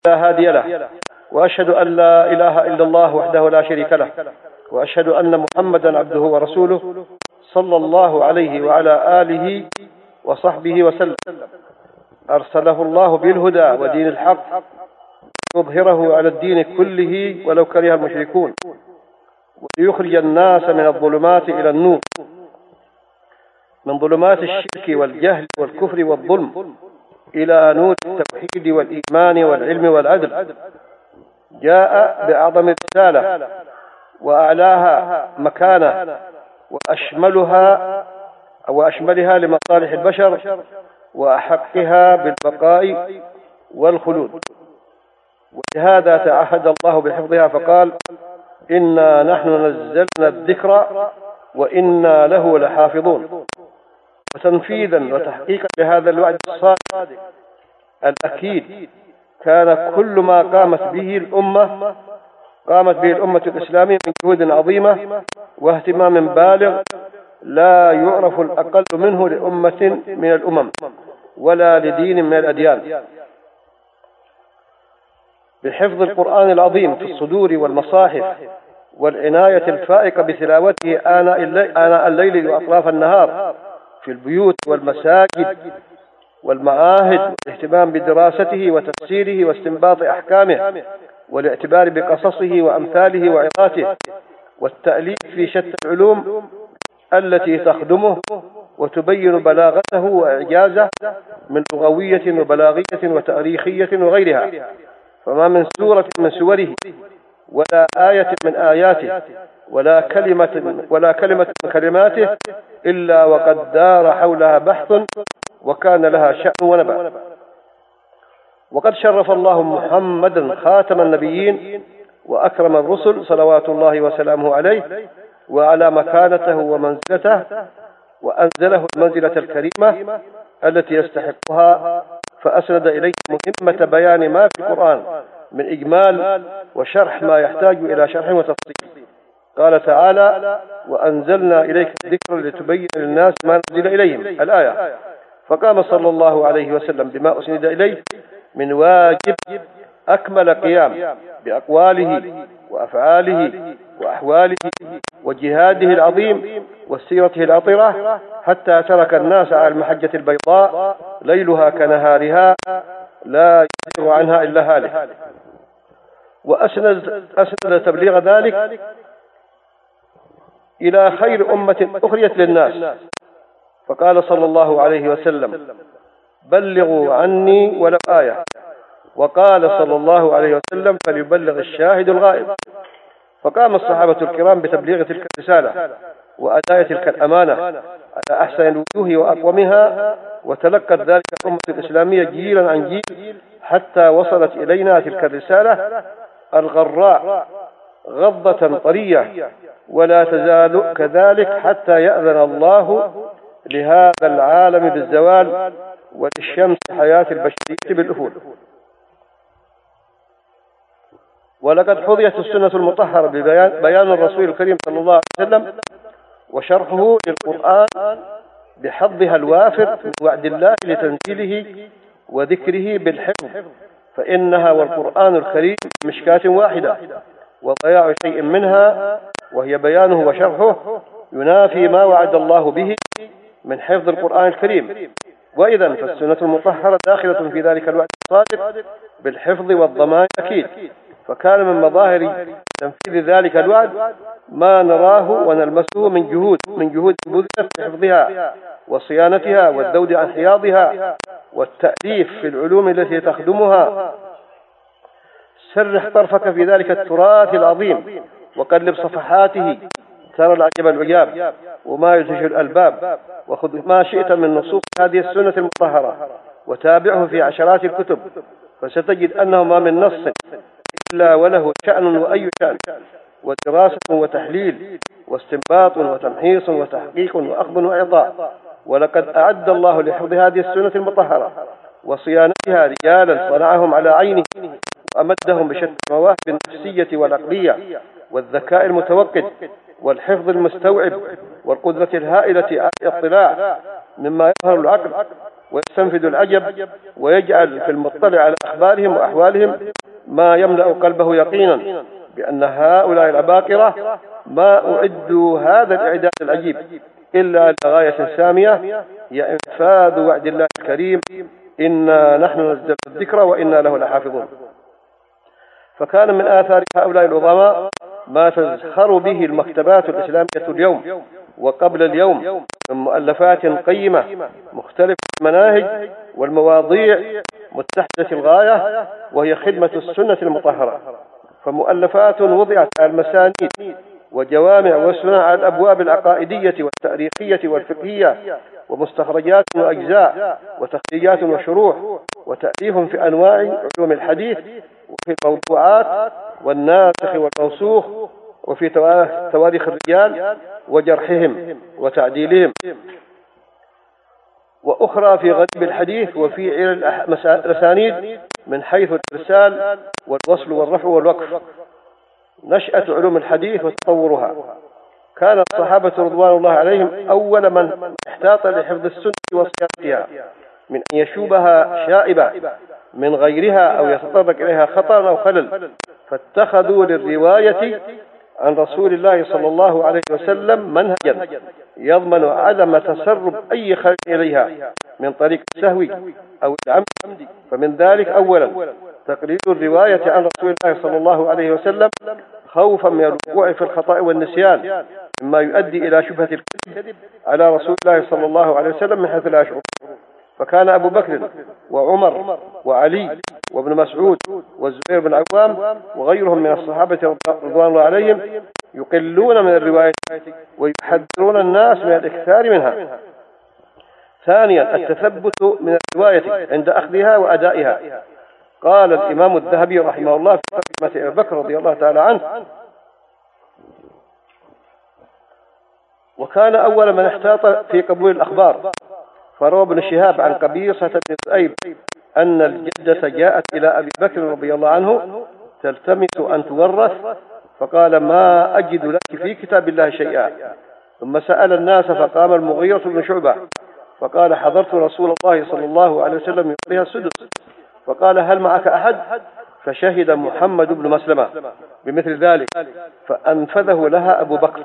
لا هادي له، وأشهد أن لا إله إلا الله وحده لا شريك له، وأشهد أن محمدا عبده ورسوله صلى الله عليه وعلى آله وصحبه وسلم. أرسله الله بالهدى ودين الحق يظهره على الدين كله ولو كره المشركون، وليخرج الناس من الظلمات إلى النور، من ظلمات الشرك والجهل والكفر والظلم إلى نور التوحيد والإيمان والعلم والعدل. جاء بأعظم رسالة وأعلاها مكانة وأشملها لمصالح البشر وأحقها بالبقاء والخلود، ولهذا تعهد الله بحفظها فقال: إنا نحن نزلنا الذكر وإنا له لحافظون. وتنفيذا وتحقيقا لهذا الوعد الصادق الأكيد، كان كل ما قامت به الأمة الإسلامية من جهود عظيمة واهتمام بالغ لا يعرف الأقل منه لأمة من الأمم ولا لدين من الأديان، بحفظ القرآن العظيم في الصدور والمصاحف، والعناية الفائقة بتلاوته آناء الليل وأطراف النهار في البيوت والمساجد والمعاهد، والاهتمام بدراسته وتفسيره واستنباط أحكامه، والاعتبار بقصصه وأمثاله وعظاته، والتأليف في شتى العلوم التي تخدمه وتبين بلاغته وإعجازه من لغوية وبلاغية وتاريخية وغيرها. فما من سورة من سوره ولا آية من آياته ولا كلمة من كلماته إلا وقد دار حولها بحث وكان لها شأن ونبأ. وقد شرف الله محمدا خاتم النبيين وأكرم الرسل صلوات الله وسلامه عليه، وعلى مكانته ومنزلته، وأنزله المنزلة الكريمة التي يستحقها، فأسند إليه مهمة بيان ما في القرآن من إجمال وشرح ما يحتاج إلى شرح وتفصيل. قال تعالى: وأنزلنا إليك الذكر لتبين للناس ما نزل إليهم، الآية. فقام صلى الله عليه وسلم بما أسند إليه من واجب أكمل قيام بأقواله وأفعاله وأحواله وجهاده العظيم وسيرته العطرة، حتى ترك الناس على المحجة البيضاء ليلها كنهارها لا يزيغ عنها إلا هالك. وأسند تبليغ ذلك إلى خير أمة أخرجت للناس، فقال صلى الله عليه وسلم: بلغوا عني ولو آية. وقال صلى الله عليه وسلم: فليبلغ الشاهد الغائب. فقام الصحابة الكرام بتبليغ تلك الرسالة وأداء تلك الأمانة على أحسن الوجوه وأقومها، وتلقت ذلك الأمة الإسلامية جيلا عن جيل، حتى وصلت إلينا تلك الرسالة الغراء غضة طرية، ولا تزال كذلك حتى يأذن الله لهذا العالم بالزوال وللشمس حياة البشرية بالأفول. ولقد حظيت السنة المطهرة ببيان الرسول الكريم صلى الله عليه وسلم وشرحه للقرآن بحظها الوافر من وعد الله لتنزيله وذكره بالحفظ، فإنها والقرآن الكريم مشكاة واحدة، وضياع شيء منها وهي بيانه وشرحه ينافي ما وعد الله به من حفظ القرآن الكريم. وإذا فالسنة المطهرة داخلة في ذلك الوعد الصادق بالحفظ والضمان أكيد. فكان من مظاهر تنفيذ ذلك الوعد ما نراه ونلمسه من جهود بذلت في حفظها وصيانتها والذود عن حياضها والتأليف في العلوم التي تخدمها. سرح طرفك في ذلك التراث العظيم وقلب صفحاته، ترى العجب العجاب وما يدهش الألباب. وخذ ما شئت من نصوص هذه السنة المطهرة وتابعه في عشرات الكتب، فستجد أنه ما من نص إلا وله شأن وأي شأن، ودراسة وتحليل واستنباط وتمحيص وتحقيق وأخذ وإعطاء. ولقد أعد الله لحفظ هذه السنة المطهرة وصيانتها رجالا صنعهم على عينه، وأمدهم بشتى المواهب النفسية والعقلية والذكاء المتوقد والحفظ المستوعب والقدرة الهائلة على الاطلاع مما يظهر العقل ويستنفذ العجب، ويجعل في المطلع على أخبارهم وأحوالهم ما يملأ قلبه يقينا بأن هؤلاء العباقرة ما أعدوا هذا الإعداد العجيب إلا لغاية سامية هي إنفاذ وعد الله الكريم: إنا نحن نزلنا الذكر وإنا له لحافظون. فكان من آثار هؤلاء العظماء ما تزخر به المكتبات الإسلامية اليوم وقبل اليوم من مؤلفات قيمة مختلف المناهج والمواضيع متحدة الغاية، وهي خدمة السنة المطهرة. فمؤلفات وضعت على المسانيد وجوامع وسنن على الأبواب العقائدية والتاريخية والفقهية، ومستخرجات وأجزاء وتخريجات وشروح، وتأليف في أنواع علوم الحديث وفي الموضوعات والناسخ والمنسوخ وفي تواريخ الرجال وجرحهم وتعديلهم، وأخرى في غريب الحديث وفي الأسانيد من حيث الإرسال والوصل والرفع والوقف. نشأة علوم الحديث وتطورها. كان الصحابة رضوان الله عليهم أول من احتاط لحفظ السنة وصيانتها من أن يشوبها شائبة من غيرها أو يتطرق إليها خطأ أو خلل، فاتخذوا للرواية عن رسول الله صلى الله عليه وسلم منهجا يضمن عدم تسرب أي خلل إليها من طريق السهو أو العمد. فمن ذلك أولا تقليد الرواية عن رسول الله صلى الله عليه وسلم خوفا من الوقوع في الخطأ والنسيان، مما يؤدي إلى شبهة الكذب على رسول الله صلى الله عليه وسلم من حيث لا يشعر. فكان أبو بكر وعمر وعلي وابن مسعود والزبير بن عوام وغيرهم من الصحابة رضوان الله عليهم يقلون من الرواية ويحذرون الناس من الإكثار منها. ثانيا التثبت من الرواية عند أخذها وأدائها. قال الإمام الذهبي رحمه الله في ترجمة أبي بكر رضي الله تعالى عنه: وكان أول من احتاط في قبول الأخبار، فروى ابن شهاب عن قبيصة بن ذؤيب أن الجدة جاءت إلى أبي بكر رضي الله عنه تلتمس أن تورث، فقال: ما أجد لك في كتاب الله شيئا. ثم سأل الناس فقام المغيرة بن شعبة فقال: حضرت رسول الله صلى الله عليه وسلم يعطيها السدس، فقال: هل معك أحد؟ فشهد محمد بن مسلمة بمثل ذلك فأنفذه لها أبو بكر.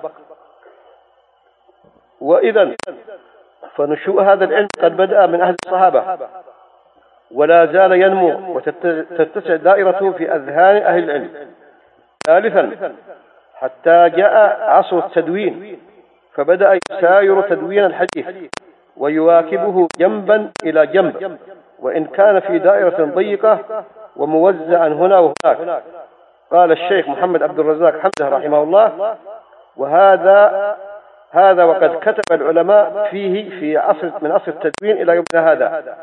وإذا فنشوء هذا العلم قد بدأ من أهل الصحابة ولا زال ينمو وتتسع دائرته في أذهان أهل العلم. ثالثا حتى جاء عصر التدوين، فبدأ يساير تدوين الحديث ويواكبه جنبا إلى جنب، وإن كان في دائرة ضيقة وموزعا هنا وهناك. قال الشيخ محمد عبد الرزاق حمزة رحمه الله: وهذا وقد كتب العلماء فيه من عصر التدوين إلى يومنا هذا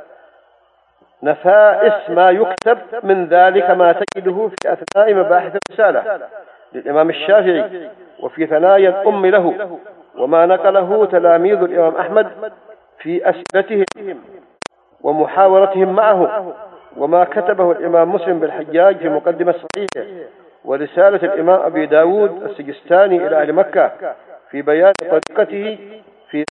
نفائس ما يكتب، من ذلك ما تجده في أثناء مباحث الرسالة للإمام الشافعي وفي ثنايا الأم له، وما نقله تلاميذ الإمام أحمد في أسئلتهم ومحاورتهم معه، وما كتبه الإمام مسلم بالحجاج في مقدمة صحيحه، ورسالة الإمام أبي داود السجستاني إلى أهل مكة في بيان طريقته في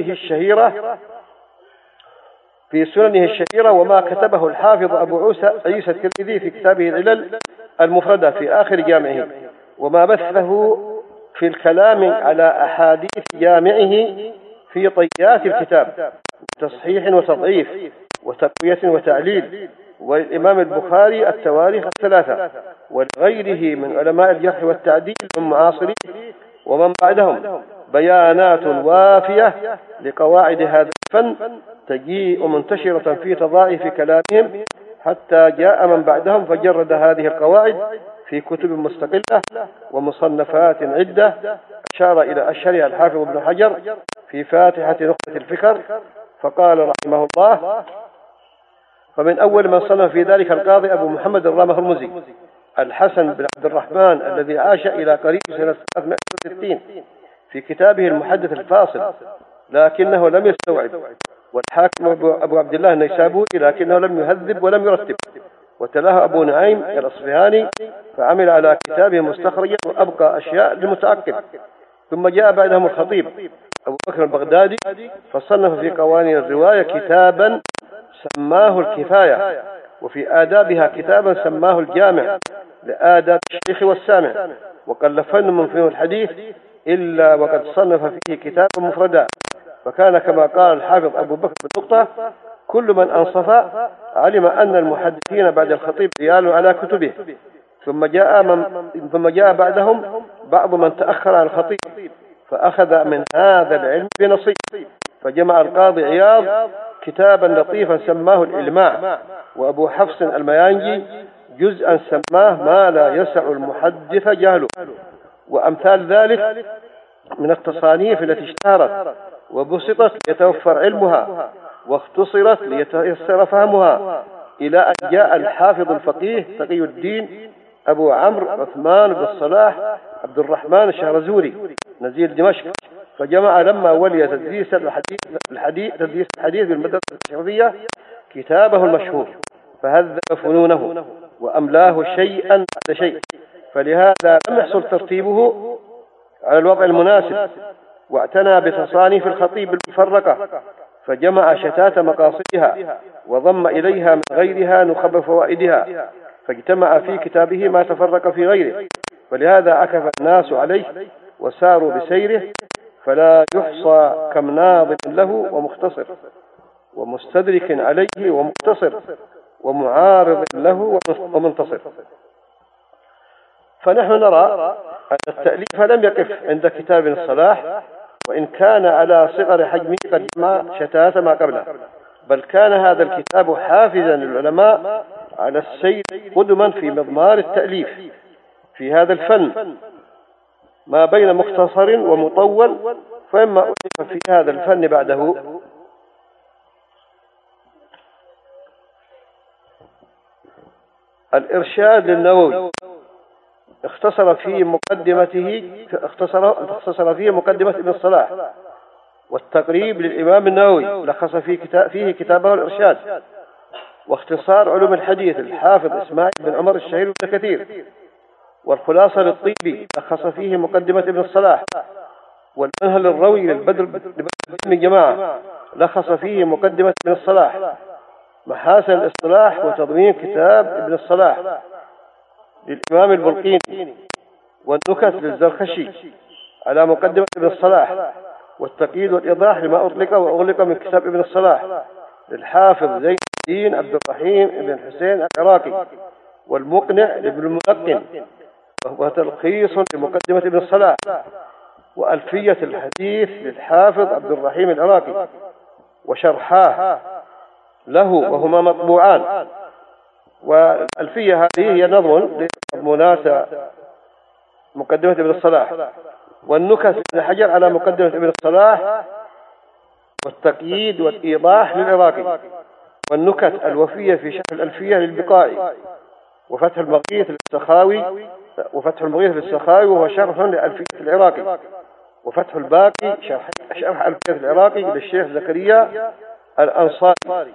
سننه الشهيرة، وما كتبه الحافظ أبو عيسى الترمذي في كتابه العلل المفردة في آخر جامعه، وما بثه في الكلام على أحاديث جامعه في طيات الكتاب تصحيح وتضعيف وتقوية وتعليل، والإمام البخاري التواريخ الثلاثة، ولغيره من علماء الجرح والتعديل من معاصريه ومن بعدهم بيانات وافية لقواعد هذا الفن تجيء منتشرة في تضاعف كلامهم، حتى جاء من بعدهم فجرد هذه القواعد في كتب مستقلة ومصنفات عدة أشار إلى أشهرها الحافظ ابن حجر في فاتحة نخبة الفكر، فقال رحمه الله: فمن أول من صنف في ذلك القاضي أبو محمد الرامة هرمزي الحسن بن عبد الرحمن الذي عاش إلى قريب سنة 360 في كتابه المحدث الفاصل، لكنه لم يستوعب، والحاكم أبو عبد الله النيسابوري لكنه لم يهذب ولم يرتب، وتلاه أبو نعيم الأصفهاني فعمل على كتابه مستخرجا وأبقى أشياء للمتعقب. ثم جاء بعدهم الخطيب أبو بكر البغدادي فصنف في قوانين الرواية كتابا سماه الكفاية، وفي آدابها كتابا سماه الجامع لآداب الشيخ والسامع، وقل فن من فنون الحديث إلا وقد صنف فيه كتابا مفردا، فكان كما قال الحافظ أبو بكر بالنقطة: كل من أنصف علم أن المحدثين بعد الخطيب ريال على كتبه، ثم جاء بعدهم بعض من تأخر عن الخطيب فأخذ من هذا العلم بنصيب، فجمع القاضي عياض كتابا لطيفا سماه الإلماع، وأبو حفص الميانجي جزءا سماه ما لا يسع المحدث جهله، وأمثال ذلك من التصانيف التي اشتهرت وبسطت ليتوفر علمها واختصرت ليتيسر فهمها، إلى أن جاء الحافظ الفقيه تقي الدين أبو عمرو عثمان بن الصلاح عبد الرحمن الشهرزوري نزيل دمشق، فجمع لما ولي تدريس الحديث بالمدرسة الشرعية كتابه المشهور، فهذب فنونه وأملاه شيئا بعد شيء، فلهذا لم يحصل ترتيبه على الوضع المناسب، واعتنى بتصانيف الخطيب المفرقة، فجمع شتات مقاصدها وضم إليها من غيرها نخب فوائدها، فاجتمع في كتابه ما تفرق في غيره، فلهذا عكف الناس عليه وساروا بسيره، فلا يحصى كم ناظم له ومختصر ومستدرك عليه ومقتصر ومعارض له ومنتصر. فنحن نرى أن التأليف لم يقف عند كتاب الصلاح، وإن كان على صغر حجمه قد جمع شتات ما قبله، بل كان هذا الكتاب حافزا للعلماء على السير قدما في مضمار التأليف في هذا الفن، ما بين مختصر ومطول، فإما ألف في هذا الفن بعده الإرشاد للنووي اختصر فيه مقدمة ابن الصلاح، والتقريب للإمام النووي لخص فيه كتابه الإرشاد، واختصار علوم الحديث الحافظ إسماعيل بن عمر الشهير بن كثير، والخلاصة للطيبي لخص فيه مقدمة ابن الصلاح، والمنهل الروي للبدر بن جماعة لخص فيه مقدمة ابن الصلاح، محاسن الاصطلاح وتضمين كتاب ابن الصلاح للإمام البلقيني، والنكت للزرخشي على مقدمة ابن الصلاح، والتقييد والإيضاح لما أطلق وأغلق من كتاب ابن الصلاح للحافظ زين الدين عبد الرحيم بن حسين العراقي، والمقنع لابن الملقن وهو تلخيص لمقدمة ابن الصلاح، وألفية الحديث للحافظ عبد الرحيم العراقي وشرحاه له وهما مطبوعان. والألفية هذه هي نظم لمضمونات مقدمة ابن الصلاح، والنكت لابن حجر على مقدمة ابن الصلاح، والتقييد والإيضاح للعراقي، والنكت الوفية في شرح الألفية للبقائي، وفتح المغيث للسخاوي وهو شرح لألفية العراقي، وفتح الباقي شرح ألفية العراقي للشيخ زكريا الأنصاري،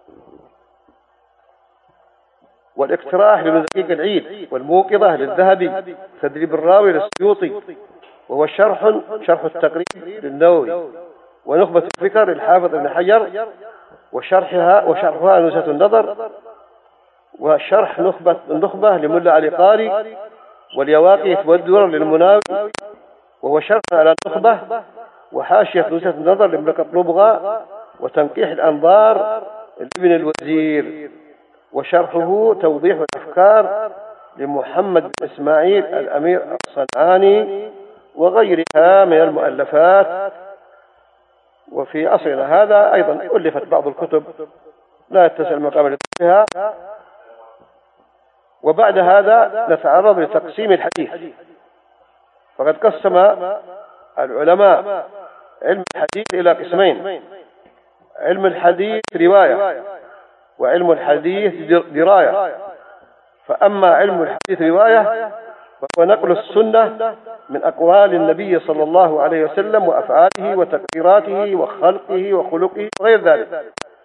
والاقتراح لابن دقيق العيد، والموقظة للذهبي، تدريب الراوي للسيوطي وهو شرح التقريب للنووي، ونخبة الفكر للحافظ ابن حجر وشرحها نزهة النظر، وشرح النخبة لملا علي قاري، واليواقيت والدور للمناوي وهو شرح على النخبة، وحاشية نزهة النظر لابن قطلبغة، وتنقيح الأنظار لابن الوزير، وشرحه توضيح الأفكار لمحمد بن إسماعيل الأمير الصنعاني، وغيرها من المؤلفات. وفي عصرنا هذا أيضا ألفت بعض الكتب لا يتسع المقام لذكرها. وبعد هذا نتعرض لتقسيم الحديث، فقد قسم العلماء علم الحديث إلى قسمين: علم الحديث رواية، وعلم الحديث دراية. فأما علم الحديث رواية وهو نقل السنة من أقوال النبي صلى الله عليه وسلم وأفعاله وتقريراته وخلقه وخلقه وغير ذلك،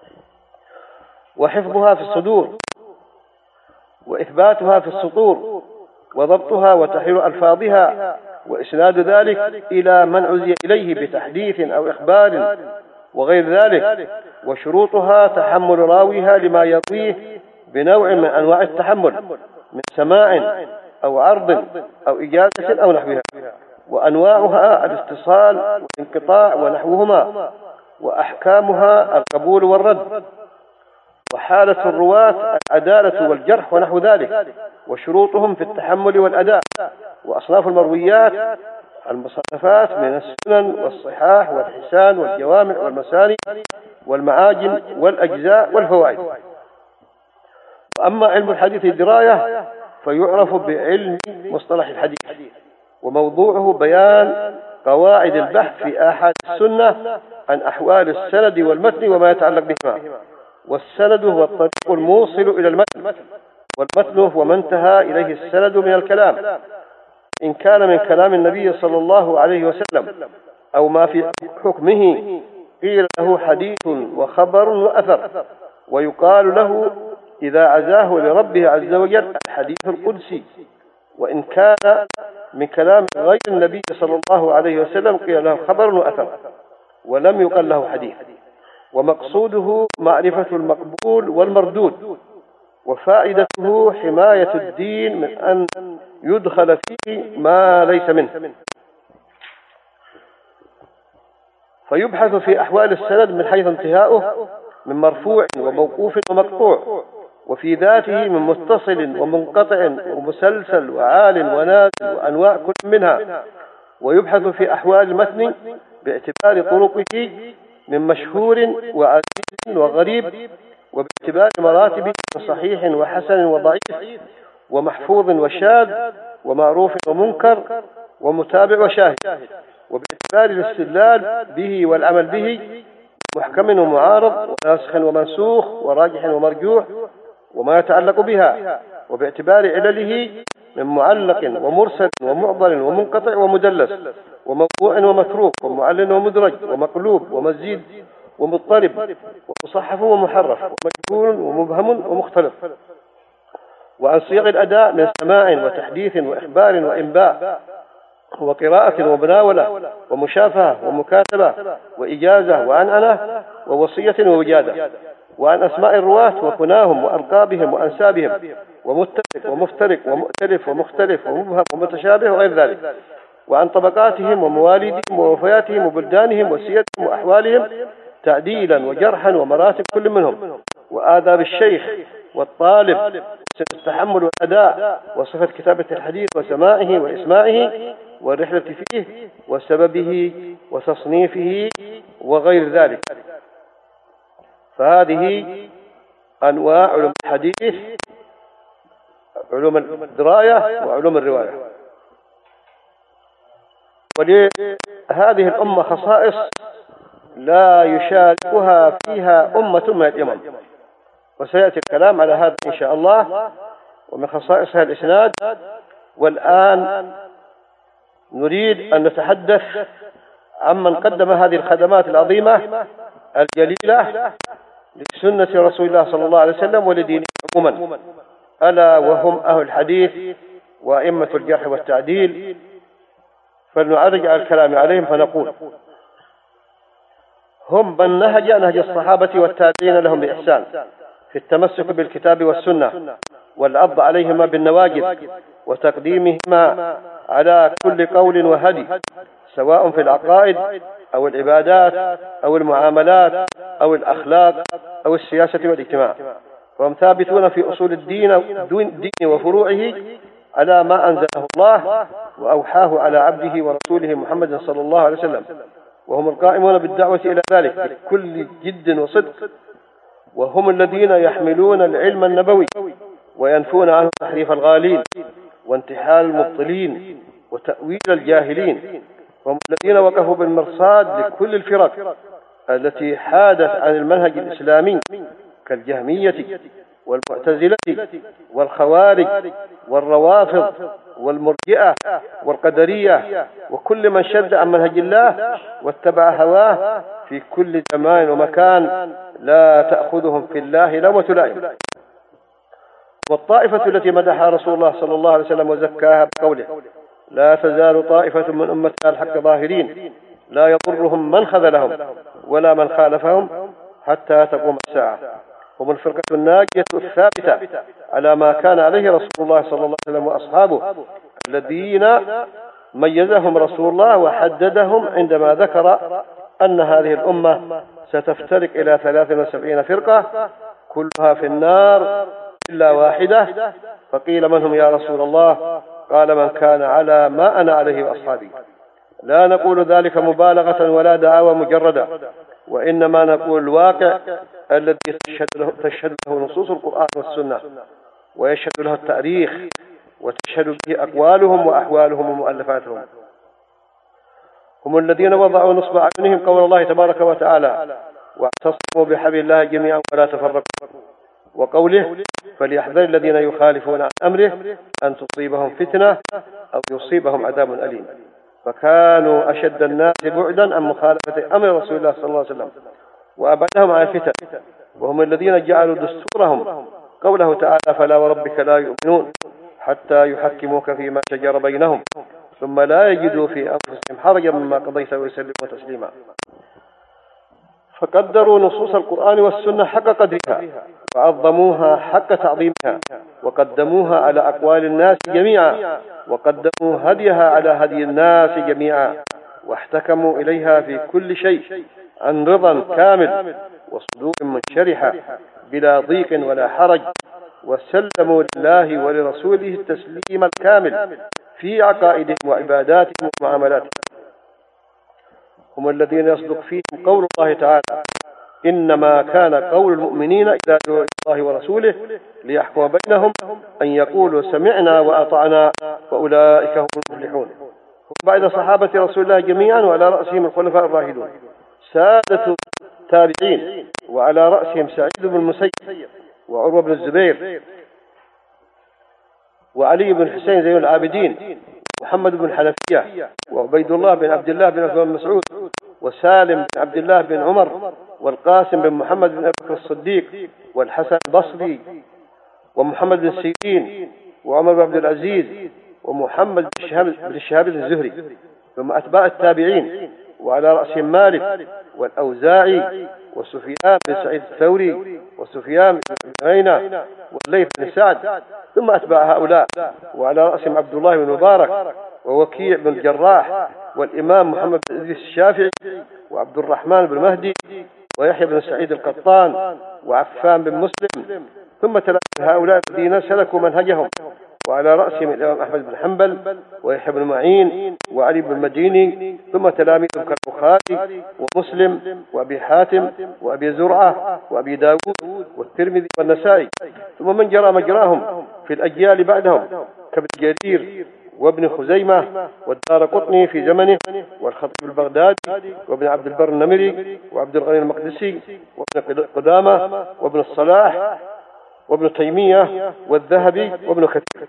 وحفظها في الصدور، وإثباتها في السطور، وضبطها وتحرير ألفاظها، وإسناد ذلك إلى من عزي إليه بتحديث أو إخبار وغير ذلك، وشروطها تحمل راويها لما يرويه بنوع من أنواع التحمل من سماع أو عرض أو إجازة أو نحوها، وأنواعها الاتصال والانقطاع ونحوهما، وأحكامها القبول والرد، وحالة الرواة العدالة والجرح ونحو ذلك، وشروطهم في التحمل والأداء، وأصناف المرويات، المصنفات من السنن والصحاح والحسان والجوامع والمساني والمعاجم والأجزاء والفوائد. وأما علم الحديث الدراية فيعرف بعلم مصطلح الحديث، وموضوعه بيان قواعد البحث في آحاد السنة عن أحوال السند والمتن وما يتعلق بهما. والسند هو الطريق الموصل إلى المتن، والمتن هو ما انتهى إليه السند من الكلام، إن كان من كلام النبي صلى الله عليه وسلم أو ما في حكمه قيل له حديث وخبر وأثر، ويقال له إذا عزاه لربه عز وجل الحديث القدسي، وإن كان من كلام غير النبي صلى الله عليه وسلم قيل له خبر وأثر ولم يقل له حديث. ومقصوده معرفة المقبول والمردود، وفائدته حماية الدين من أن يدخل فيه ما ليس منه. فيبحث في أحوال السند من حيث انتهاؤه من مرفوع وموقوف ومقطوع، وفي ذاته من متصل ومنقطع ومسلسل وعال ونازل وأنواع كل منها. ويبحث في أحوال المتن باعتبار طرقه من مشهور وعزيز وغريب، وباعتبار مراتبه صحيح وحسن وضعيف ومحفوظ وشاذ ومعروف ومنكر ومتابع وشاهد، وباعتبار الاستدلال به والعمل به محكم ومعارض وناسخ ومنسوخ وراجح ومرجوح وما يتعلق بها، وباعتبار علله من معلق ومرسل ومعضل ومنقطع ومدلس وموضوع ومتروك ومعلن ومدرج ومقلوب ومزيد ومضطرب ومصحف ومحرف ومجهول ومبهم ومختلف. وعن صيغ الأداء من سماع وتحديث وإخبار وإنباء وقراءة ومناولة ومشافهة ومكاتبة وإجازة وعنعنة ووصية ووجادة. وعن أسماء الرواة وكناهم وألقابهم وأنسابهم ومتفق ومفترق ومؤتلف ومختلف ومبهم ومتشابه وغير ذلك. وعن طبقاتهم ومواليدهم ووفياتهم وبلدانهم وسيرهم وأحوالهم تعديلا وجرحا ومراتب كل منهم، وآداب الشيخ والطالب، التحمل والأداء، وصفة كتابة الحديث وسماعه وإسماعه والرحلة فيه وسببه وتصنيفه وغير ذلك. فهذه أنواع علوم الحديث، علوم الدراية وعلوم الرواية. ولهذه الأمة خصائص لا يشاركها فيها أمة من الأمم، وسيأتي الكلام على هذا إن شاء الله. ومن خصائصها الإسناد. والآن نريد أن نتحدث عمن قدم هذه الخدمات العظيمة الجليلة لسنة رسول الله صلى الله عليه وسلم ولدينه عموما، ألا وهم أهل الحديث وأئمة الجرح والتعديل. فلنعرج على الكلام عليهم فنقول: هم من نهج الصحابة والتابعين لهم بإحسان في التمسك بالكتاب والسنة والعض عليهما بالنواجذ وتقديمهما على كل قول وهدي، سواء في العقائد أو العبادات أو المعاملات أو الأخلاق أو السياسة والاجتماع. وهم ثابتون في أصول الدين وفروعه على ما أنزله الله وأوحاه على عبده ورسوله محمد صلى الله عليه وسلم، وهم القائمون بالدعوة إلى ذلك بكل جد وصدق. وهم الذين يحملون العلم النبوي وينفون عنه تحريف الغالين وانتحال المبطلين وتأويل الجاهلين. وهم الذين وقفوا بالمرصاد لكل الفرق التي حادت عن المنهج الإسلامي كالجهمية والمعتزلة والخوارج والروافض والمرجئة والقدرية وكل من شد عن منهج الله واتبع هواه في كل زمان ومكان لا تأخذهم في الله لومة لائم. والطائفة التي مدحها رسول الله صلى الله عليه وسلم وزكاها بقوله: لا تزال طائفة من أمتنا الحق ظاهرين لا يضرهم من خذلهم ولا من خالفهم حتى تقوم الساعة. هم الفرقة الناجية الثابتة على ما كان عليه رسول الله صلى الله عليه وسلم وأصحابه، الذين ميزهم رسول الله وحددهم عندما ذكر أن هذه الأمة ستفترق إلى 73 فرقة كلها في النار إلا واحدة. فقيل من هم يا رسول الله؟ قال من كان على ما أنا عليه وأصحابي. لا نقول ذلك مبالغة ولا دعاوى مجردة، وإنما نقول الواقع الذي تشهد له نصوص القرآن والسنة، ويشهد له التاريخ، وتشهد به أقوالهم وأحوالهم ومؤلفاتهم. هم الذين وضعوا نصب أعينهم قول الله تبارك وتعالى: واعتصموا بحبل الله جميعا ولا تفرقوا، وقوله: فليحذر الذين يخالفون عن أمره أن تصيبهم فتنة أو يصيبهم عذاب أليم. فكانوا أشد الناس بعدا عن مخالفة أمر رسول الله صلى الله عليه وسلم وأبعدهم عن الفتن، وهم الذين جعلوا دستورهم قوله تعالى: فلا وربك لا يؤمنون حتى يحكموك فيما شجر بينهم ثم لا يجدوا في أنفسهم حرجا مما قضيت ويسلموا تسليما. فقدروا نصوص القرآن والسنة حق قدرها، وعظموها حق تعظيمها، وقدموها على أقوال الناس جميعا، وقدموا هديها على هدي الناس جميعا، واحتكموا إليها في كل شيء عن رضا كامل وصدور منشرحة بلا ضيق ولا حرج، وسلموا لله ولرسوله التسليم الكامل في عقائدهم وعباداتهم ومعاملاتهم. هم الذين يصدق فيهم قول الله تعالى: إنما كان قول المؤمنين إذا دعوا إلى الله ورسوله ليحكم بينهم أن يقولوا سمعنا وأطعنا وأولئك هم المفلحون. هم بعد صحابة رسول الله جميعا، وعلى رأسهم الخلفاء الراشدون سادة التابعين، وعلى رأسهم سعيد بن المسيب وعروة بن الزبير وعلي بن حسين زين العابدين محمد بن حنفية وعبيد الله بن عبد الله بن عثمان بن مسعود وسالم بن عبد الله بن عمر والقاسم بن محمد بن أبي بكر الصديق والحسن البصري ومحمد بن سيرين وعمر بن عبد العزيز ومحمد بن شهاب الزهري، ثم أتباع التابعين وعلى رأسهم مالك والأوزاعي وسفيان بن سعيد الثوري وسفيان بن عيينة والليث بن سعد، ثم أتباع هؤلاء وعلى رأسهم عبد الله بن مبارك ووكيع بن الجراح والإمام محمد بن إدريس الشافعي وعبد الرحمن بن مهدي ويحيى بن سعيد القطان وعفان بن مسلم، ثم تلاميذ هؤلاء الذين سلكوا منهجهم وعلى رأسهم الإمام أحمد بن حنبل ويحيى بن معين وعلي بن المديني، ثم تلاميذهم كالبخاري ومسلم وأبي حاتم وأبي زرعة وأبي داود والترمذي والنسائي، ثم من جرى مجراهم في الأجيال بعدهم كابن جرير وابن خزيمة والدارقطني في زمنه والخطيب البغدادي وابن عبد البر النمري وعبد الغني المقدسي وابن قدامة وابن الصلاح وابن تيمية والذهبي وابن كثير،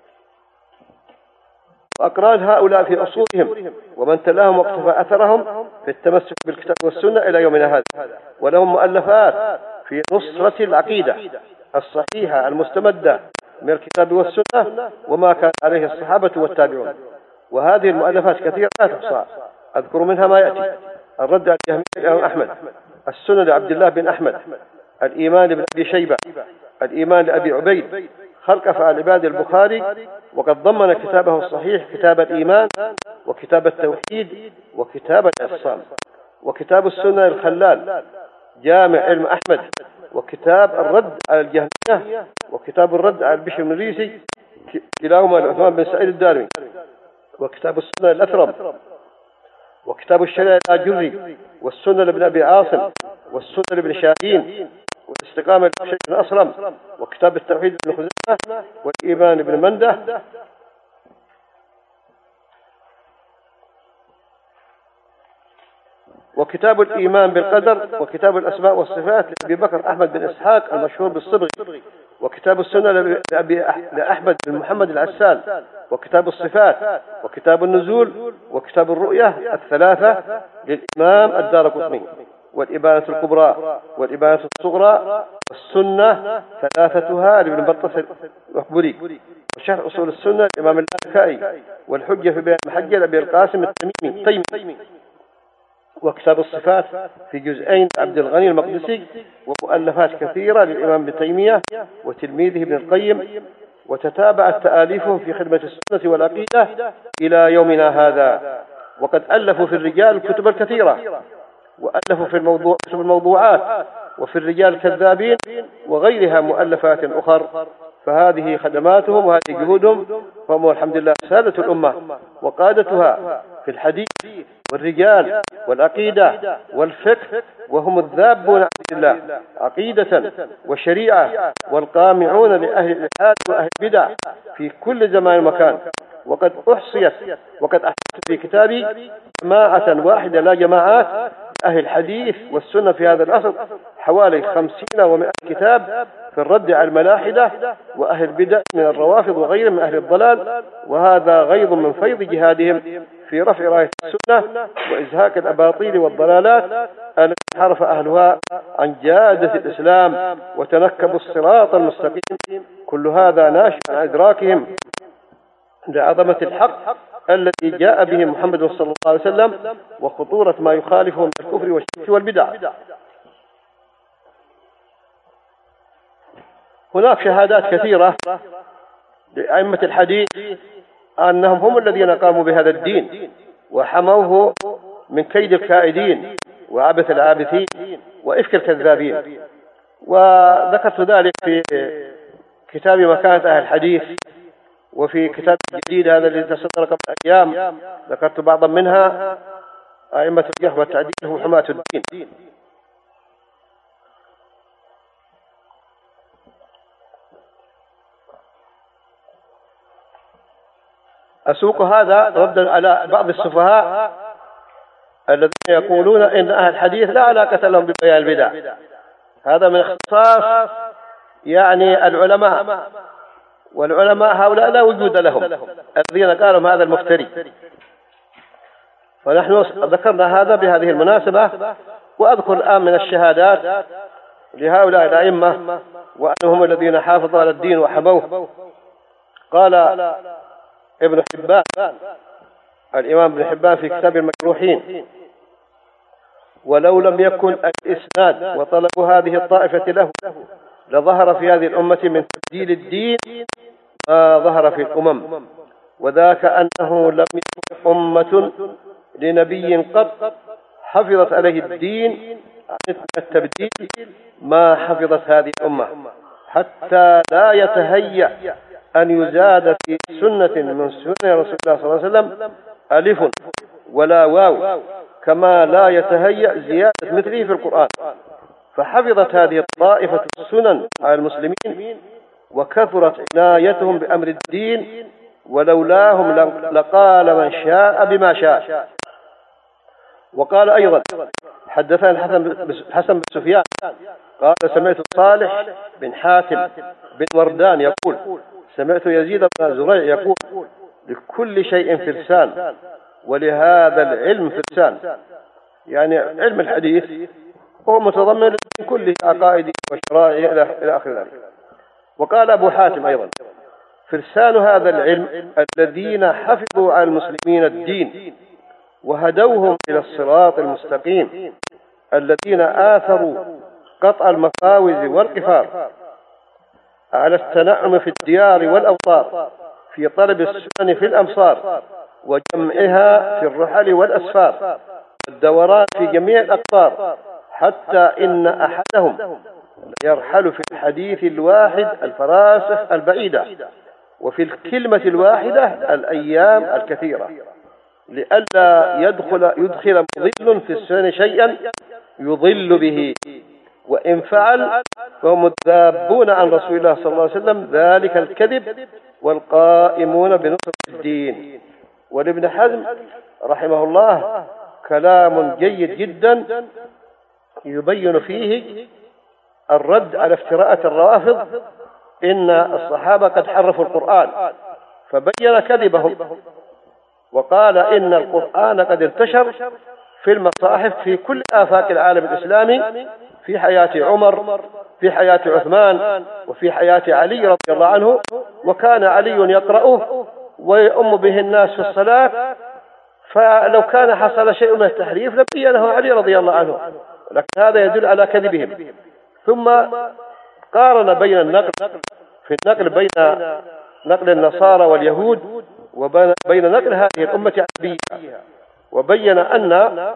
وأقران هؤلاء في أصولهم ومن تلاهم واقتفى أثرهم في التمسك بالكتاب والسنة إلى يومنا هذا، ولهم مؤلفات في نصرة العقيدة الصحيحة المستمدة من الكتاب والسنة وما كان عليه الصحابة والتابعون. وهذه المؤلفات كثيرة لا تحصى، أذكر منها ما يأتي: الرد على الجهمية الإمام أحمد، السنة لعبد الله بن أحمد، الإيمان لابن أبي شيبة، الإيمان لأبي عبيد، خلق أفعال العباد البخاري، وقد ضمن كتابه الصحيح كتاب الإيمان وكتاب التوحيد وكتاب الإعصام، وكتاب السنة الخلال، جامع علم أحمد، وكتاب الرد على الجهمية، وكتاب الرد على البشر بن ريسي كلاهما لعثمان بن سعيد الدارمي، وكتاب السنة الأثرم، وكتاب الشريعة الآجري، والسنة لابن أبي عاصم، والسنة لابن شاهين، والاستقامة لابن بن أصرم، وكتاب التوحيد لابن خزيمة، والإيمان لابن منده، وكتاب الإيمان بالقدر، وكتاب الأسماء والصفات لأبي بكر أحمد بن إسحاق المشهور بالصبغي، وكتاب السنة لأحمد بن محمد العسال، وكتاب الصفات، وكتاب النزول، وكتاب الرؤية الثلاثة للإمام الدارقطني، والإبانة الكبرى والإبانة الصغرى، والسنة ثلاثتها لابن بطة المقبري، وشرح أصول السنة الإمام اللالكائي، والحجة في بيان المحجة لأبي القاسم التيمي. وكتاب الصفات في جزئين عبد الغني المقدسي، ومؤلفات كثيرة للإمام ابن تيمية وتلميذه ابن القيم، وتتابعت تآليفهم في خدمة السنة والعقيدة إلى يومنا هذا. وقد ألفوا في الرجال الكتب الكثيرة، وألفوا في الموضوعات، وفي الرجال الكذابين وغيرها مؤلفات أخر. فهذه خدماتهم وهذه جهودهم، فهم الحمد لله سادة الأمة وقادتها في الحديث والرجال والعقيدة والفقه، وهم الذابون عن الله عقيدة وشريعة، والقامعون لأهل الإلحاد وأهل البدع في كل زمان ومكان. وقد أحصيت في كتابي جماعة واحدة لا جماعات أهل الحديث والسنة في هذا العصر، حوالي 50 و100 كتاب في الرد على الملاحدة وأهل البدع من الروافض وغيرهم من أهل الضلال. وهذا غيظ من فيض جهادهم في رفع راية السنة وإزهاق الأباطيل والضلالات التي انحرف أهلها عن جادة الإسلام وتنكبوا الصراط المستقيم. كل هذا ناشئ عن إدراكهم لعظمة الحق الذي جاء به محمد صلى الله عليه وسلم، وخطورة ما يخالفه من الكفر والشرك والبدع. هناك شهادات كثيرة لأئمة الحديث أنهم هم الذين قاموا بهذا الدين وحموه من كيد الكائدين وعبث العابثين وإفك الكذابين. وذكرت ذلك في كتاب مكانة أهل الحديث، وفي كتاب جديد هذا الذي تصدر قبل أيام ذكرت بعضا منها، أئمة الجرح والتعديل هم حماة الدين. أسوق هذا ردا على بعض السفهاء الذين يقولون إن أهل الحديث لا علاقة لهم ببيان البدع، هذا من اختصاص يعني العلماء، والعلماء هؤلاء لا وجود لهم الذين قالوا هذا المفتري. ونحن ذكرنا هذا بهذه المناسبة. وأذكر الآن من الشهادات لهؤلاء الأئمة وأنهم الذين حافظوا على الدين وحموه. قال ابن حبان، الإمام ابن حبان في كتاب المجروحين: ولو لم يكن الإسناد وطلب هذه الطائفة له لظهر في هذه الأمة من تبديل الدين ما ظهر في الأمم، وذاك أنه لم يكن أمة لنبي قط حفظت عليه الدين عن التبديل ما حفظت هذه الأمة، حتى لا يتهيأ أن يزاد في سنة من سنة رسول الله صلى الله عليه وسلم ألف ولا واو، كما لا يتهيأ زيادة مثله في القرآن. فحفظت هذه الطائفة السنن على المسلمين، وكثرت عنايتهم بأمر الدين، ولولاهم لقال من شاء بما شاء. وقال أيضا: حدثنا الحسن بن سفيان قال: سمعت صالح بن حاتم بن وردان يقول: سمعت يزيد بن زريع يقول: لكل شيء فرسان ولهذا العلم فرسان. يعني علم الحديث هو متضمن لكل عقائد وشرائع إلى آخر ذلك. وقال أبو حاتم أيضا: فرسان هذا العلم الذين حفظوا على المسلمين الدين وهدوهم إلى الصراط المستقيم، الذين آثروا قطع المفاوز والقفار على التنعم في الديار والأوطار، في طلب السنن في الأمصار، وجمعها في الرحل والأسفار، والدوران في جميع الأقطار، حتى إن أحدهم يرحل في الحديث الواحد الفراسخ البعيدة، وفي الكلمة الواحدة الأيام الكثيرة، لئلا يدخل مضل في السنن شيئا يضل به، وإن فعل فهم الذابون عن رسول الله صلى الله عليه وسلم ذلك الكذب، والقائمون بنصرة الدين. ولابن حزم رحمه الله كلام جيد جدا يبين فيه الرد على افتراءات الروافض، إن الصحابة قد حرفوا القرآن، فبين كذبهم وقال إن القرآن قد انتشر في المصاحف في كل آفاق العالم الإسلامي، في حياة عمر، في حياة عثمان، وفي حياة علي رضي الله عنه، وكان علي يقرأه ويؤم به الناس في الصلاة فلو كان حصل شيء من التحريف لبينه علي رضي الله عنه، لكن هذا يدل على كذبهم. ثم قارن بين النقل في النقل بين نقل النصارى واليهود وبين نقل هذه الأمة عن نبيها، وبين أن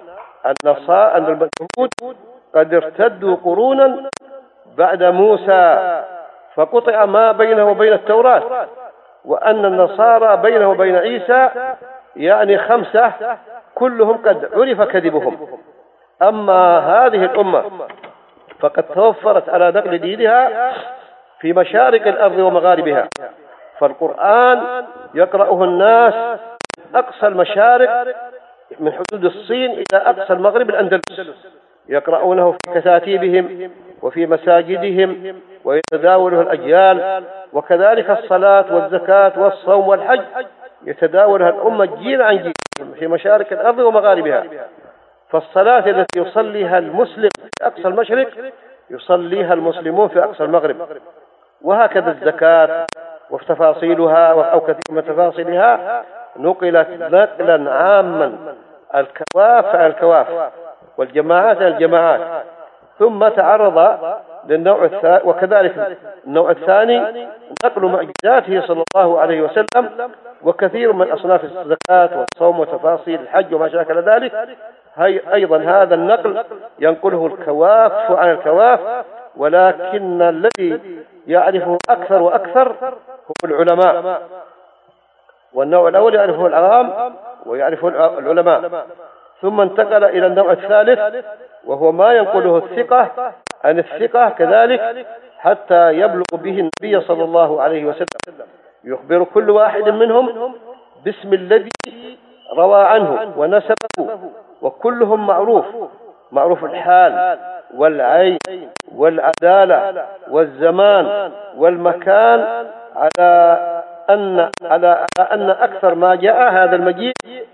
اليهود قد ارتدوا قرونا بعد موسى فقطع ما بينه وبين التوراة، وأن النصارى بينه وبين عيسى يعني 5 كلهم قد عرف كذبهم. أما هذه الأمة فقد توفرت على نقل دينها في مشارق الأرض ومغاربها، فالقرآن يقرأه الناس من أقصى المشارق من حدود الصين إلى أقصى المغرب الأندلس، يقرؤونه في كتاتيبهم وفي مساجدهم ويتداوله الأجيال، وكذلك الصلاة والزكاة والصوم والحج يتداولها الأمة جيل عن جيل في مشارق الأرض ومغاربها. فالصلاة التي يصليها المسلم في أقصى المشرق يصليها المسلمون في أقصى المغرب، وهكذا الزكاة وتفاصيلها أو كثير من تفاصيلها نقلت نقلا عاما، الكواف عن الكواف والجماعات عن الجماعات. ثم تعرض للنوع الثاني، وكذلك النوع الثاني نقل معجزاته صلى الله عليه وسلم وكثير من أصناف الزكاة والصوم وتفاصيل الحج وما شاكل ذلك. أيضا هذا النقل ينقله الكواف عن الكواف، ولكن الذي يعرفه أكثر وأكثر هم العلماء، والنوع الأول يعرفه العوام ويعرفه العلماء. ثم انتقل إلى النوع الثالث وهو ما ينقله الثقة عن الثقة كذلك، حتى يبلغ به النبي صلى الله عليه وسلم، يخبر كل واحد منهم باسم الذي روى عنه ونسبه، وكلهم معروف الحال والعين والعدالة والزمان والمكان، على أن أكثر ما جاء هذا المجيء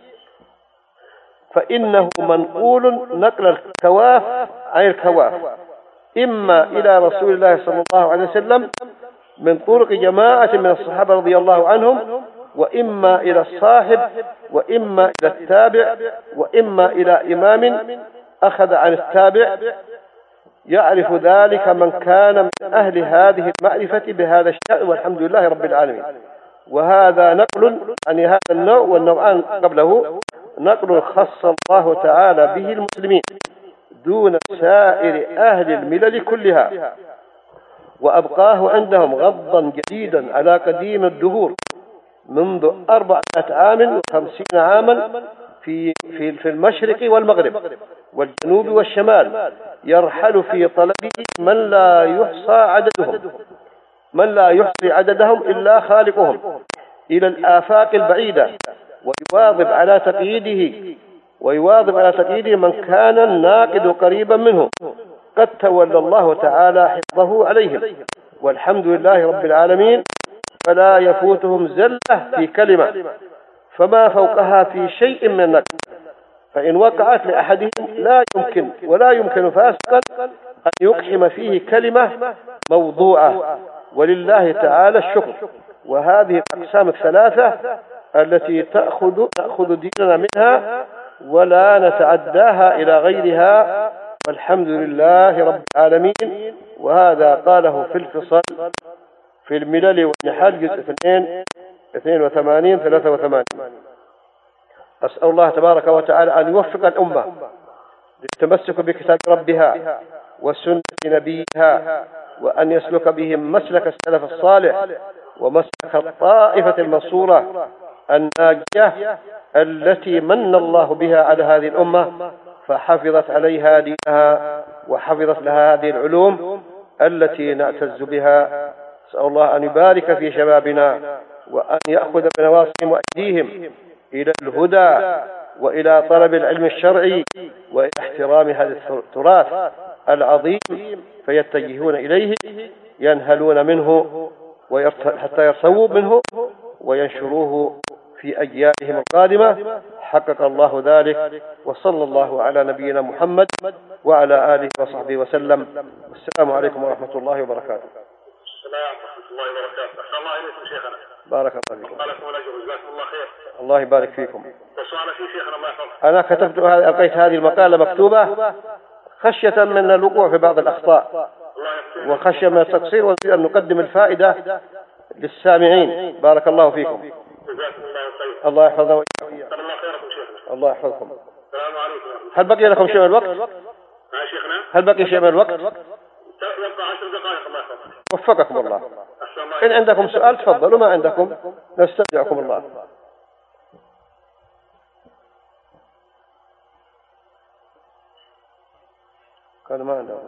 فإنه منقول نقل الكواف عن الكواف، إما إلى رسول الله صلى الله عليه وسلم من طرق جماعة من الصحابة رضي الله عنهم، وإما إلى الصاحب، وإما إلى التابع، وإما إلى إمام أخذ عن التابع. يعرف ذلك من كان من أهل هذه المعرفة بهذا الشأن، والحمد لله رب العالمين. وهذا نقل عن هذا النوع، والنوعان قبله نقل خص الله تعالى به المسلمين دون سائر أهل الملل كلها، وأبقاه عندهم غضا جديدا على قديم الدهور منذ 400 عام و50 عاما في المشرق والمغرب والجنوب والشمال، يرحل في طلبه من لا يحصي عددهم إلا خالقهم إلى الآفاق البعيدة، ويواظب على تقييده من كان الناقد قريبا منه، قد تولى الله تعالى حفظه عليهم، والحمد لله رب العالمين. فلا يفوتهم زلة في كلمة فما فوقها في شيء من النقد، فإن وقعت لأحدهم ولا يمكن فاسقا أن يقحم فيه كلمة موضوعة، ولله تعالى الشكر. وهذه الأقسام الثلاثة التي تأخذ ديننا منها ولا نتعداها إلى غيرها، والحمد لله رب العالمين. وهذا قاله في الفصل في الملل والنحل جزء 82-83. أسأل الله تبارك وتعالى أن يوفق الأمة للتمسك بكتاب ربها وسنة نبيها، وأن يسلك بهم مسلك السلف الصالح ومسلك الطائفة المنصورة الناجية التي من الله بها على هذه الأمة، فحفظت عليها دينها وحفظت لها هذه العلوم التي نعتز بها. أسأل الله أن يبارك في شبابنا، وأن يأخذ بنواصيهم وأيديهم إلى الهدى وإلى طلب العلم الشرعي وإلى احترام هذا التراث العظيم، فيتجهون إليه ينهلون منه حتى يرسوا منه وينشروه في أجيالهم القادمة. حقق الله ذلك، وصلى الله على نبينا محمد وعلى آله وصحبه وسلم. والسلام عليكم ورحمة الله وبركاته. السلام ورحمة الله وبركاته. أحسن الله إليكم شيخنا. بارك الله فيكم. الله يبارك فيكم. الله يبارك فيكم. السؤال فيه شيخنا الله يحفظك. أنا كتبت ألقيت هذه المقالة مكتوبة خشية من الوقوع في بعض الأخطاء وخشية من التقصير، ونريد أن نقدم الفائدة للسامعين. بارك الله فيكم. جزاكم الله خير. الله يحفظنا وإياكم. جزاكم الله خيركم شيخنا. الله يحفظكم. السلام عليكم. هل بقي لكم شيء من الوقت؟ يا شيخنا. هل بقي شيء من الوقت؟ يبقى 10 دقائق الله يحفظك. وفقكم الله. أحسن الله. إن عندكم سؤال تفضلوا، ما عندكم نستودعكم الله. كان ما عندهم.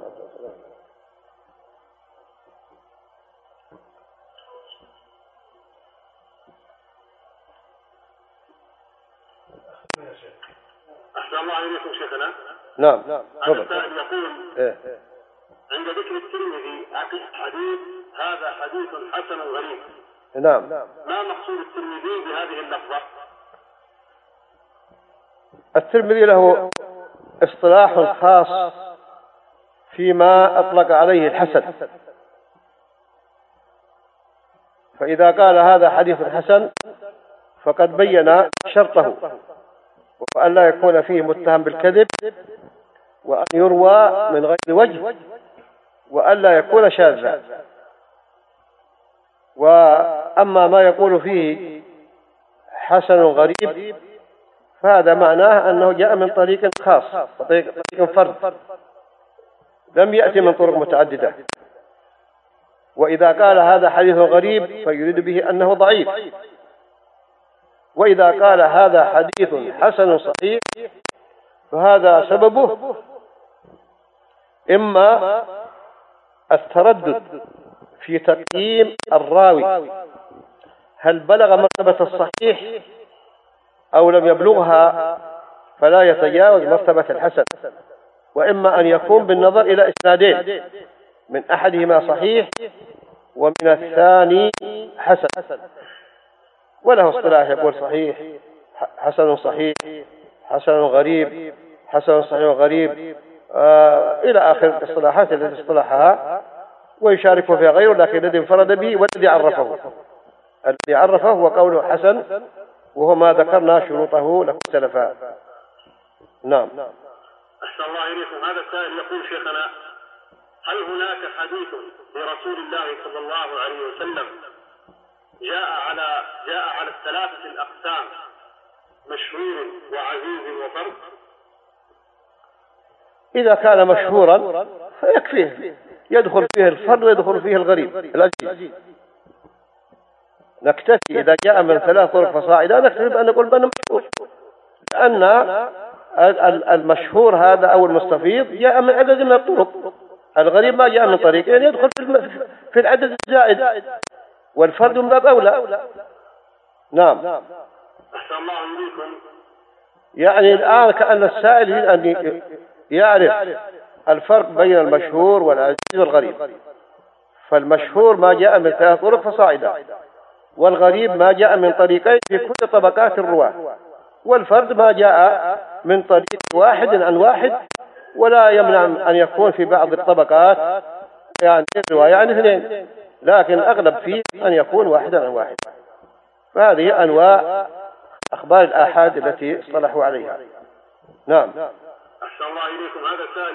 أحسن الله عليكم شيخنا. نعم. هذا السائل يقول عند ذكر الترمذي حديث هذا حديث حسن غريب. نعم. ما مقصود الترمذي بهذه اللفظة؟ الترمذي له اصطلاح خاص فيما أطلق عليه الحسن، فإذا قال هذا حديث حسن فقد بين شرطه، وأن لا يكون فيه متهم بالكذب، وأن يروى من غير وجه، وأن لا يكون شاذا. وأما ما يقول فيه حسن غريب فهذا معناه أنه جاء من طريق خاص، طريق فرد، لم يأتي من طرق متعددة. وإذا قال هذا حديث غريب فيريد به أنه ضعيف، وإذا قال هذا حديث حسن صحيح فهذا سببه إما التردد في تقييم الراوي، هل بلغ مرتبة الصحيح أو لم يبلغها فلا يتجاوز مرتبة الحسن، وإما أن يكون بالنظر إلى إسنادين، من أحدهما صحيح ومن الثاني حسن، وله اصطلاح يقول صحيح، حسن صحيح، حسن غريب، حسن صحيح وغريب، إلى آخر الاصطلاحات التي اصطلحها، ويشارك فيها غيره، لكن الذي انفرد به والذي عرفه هو قوله حسن، وهو ما ذكرنا شروطه له سلفا. نعم. أحسن الله إليكم. هذا السائل يقول شيخنا هل هناك حديث لرسول الله صلى الله عليه وسلم جاء على الثلاثة الأقسام، مشهور وعزيز وفرد؟ إذا كان مشهورا فيكفيه، يدخل فيه الفرد ويدخل فيه الغريب العزيز. نكتفي إذا جاء من 3 طرق فصاعدا نكتفي بأن نقول بأنه مشهور، لأن المشهور هذا أو المستفيض جاء من عدد من الطرق، الغريب ما جاء من طريقين يدخل في العدد الزائد، والفرد من باب أولى. نعم. أحسن الله إليكم. يعني الآن كأن السائل يريد أن يعرف الفرق بين المشهور والعزيز والغريب، فالمشهور ما جاء من 3 طرق فصاعدا، والغريب ما جاء من طريقين في كل طبقات الرواة، والفرد ما جاء من طريق واحد عن واحد، ولا يمنع أن يكون في بعض الطبقات يعني رواية عن 2، لكن الأغلب فيه أن يكون واحدا عن واحد. فهذه أنواع أخبار الآحاد التي اصطلحوا عليها. نعم. أحسن الله إليكم. هذا السائل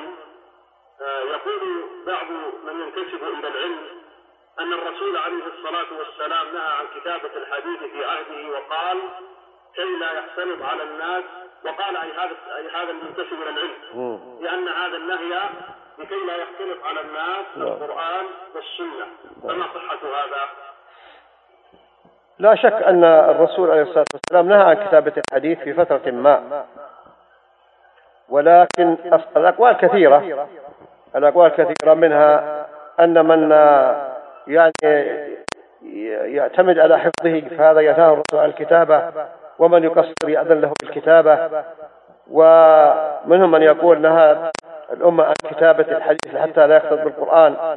يقول بعض من ينتسب إلى العلم أن الرسول عليه الصلاة والسلام نهى عن كتابة الحديث في عهده، وقال كي لا يختلط على الناس، وقال أي هذا المنتسب إلى العلم لأن هذا النهي لكي لا يختلط على الناس القرآن والسنة، فما صحة هذا؟ لا شك أن الرسول عليه الصلاة والسلام نهى عن كتابة الحديث في فترة ما، ولكن الأقوال كثيرة منها أن من يعني يعتمد على حفظه فهذا ينهى الرسول عن الكتابة، ومن يقصر يأذن له بالكتابة، ومنهم من يقول نهى الأمة عن كتابة الحديث حتى لا يختلط بالقرآن،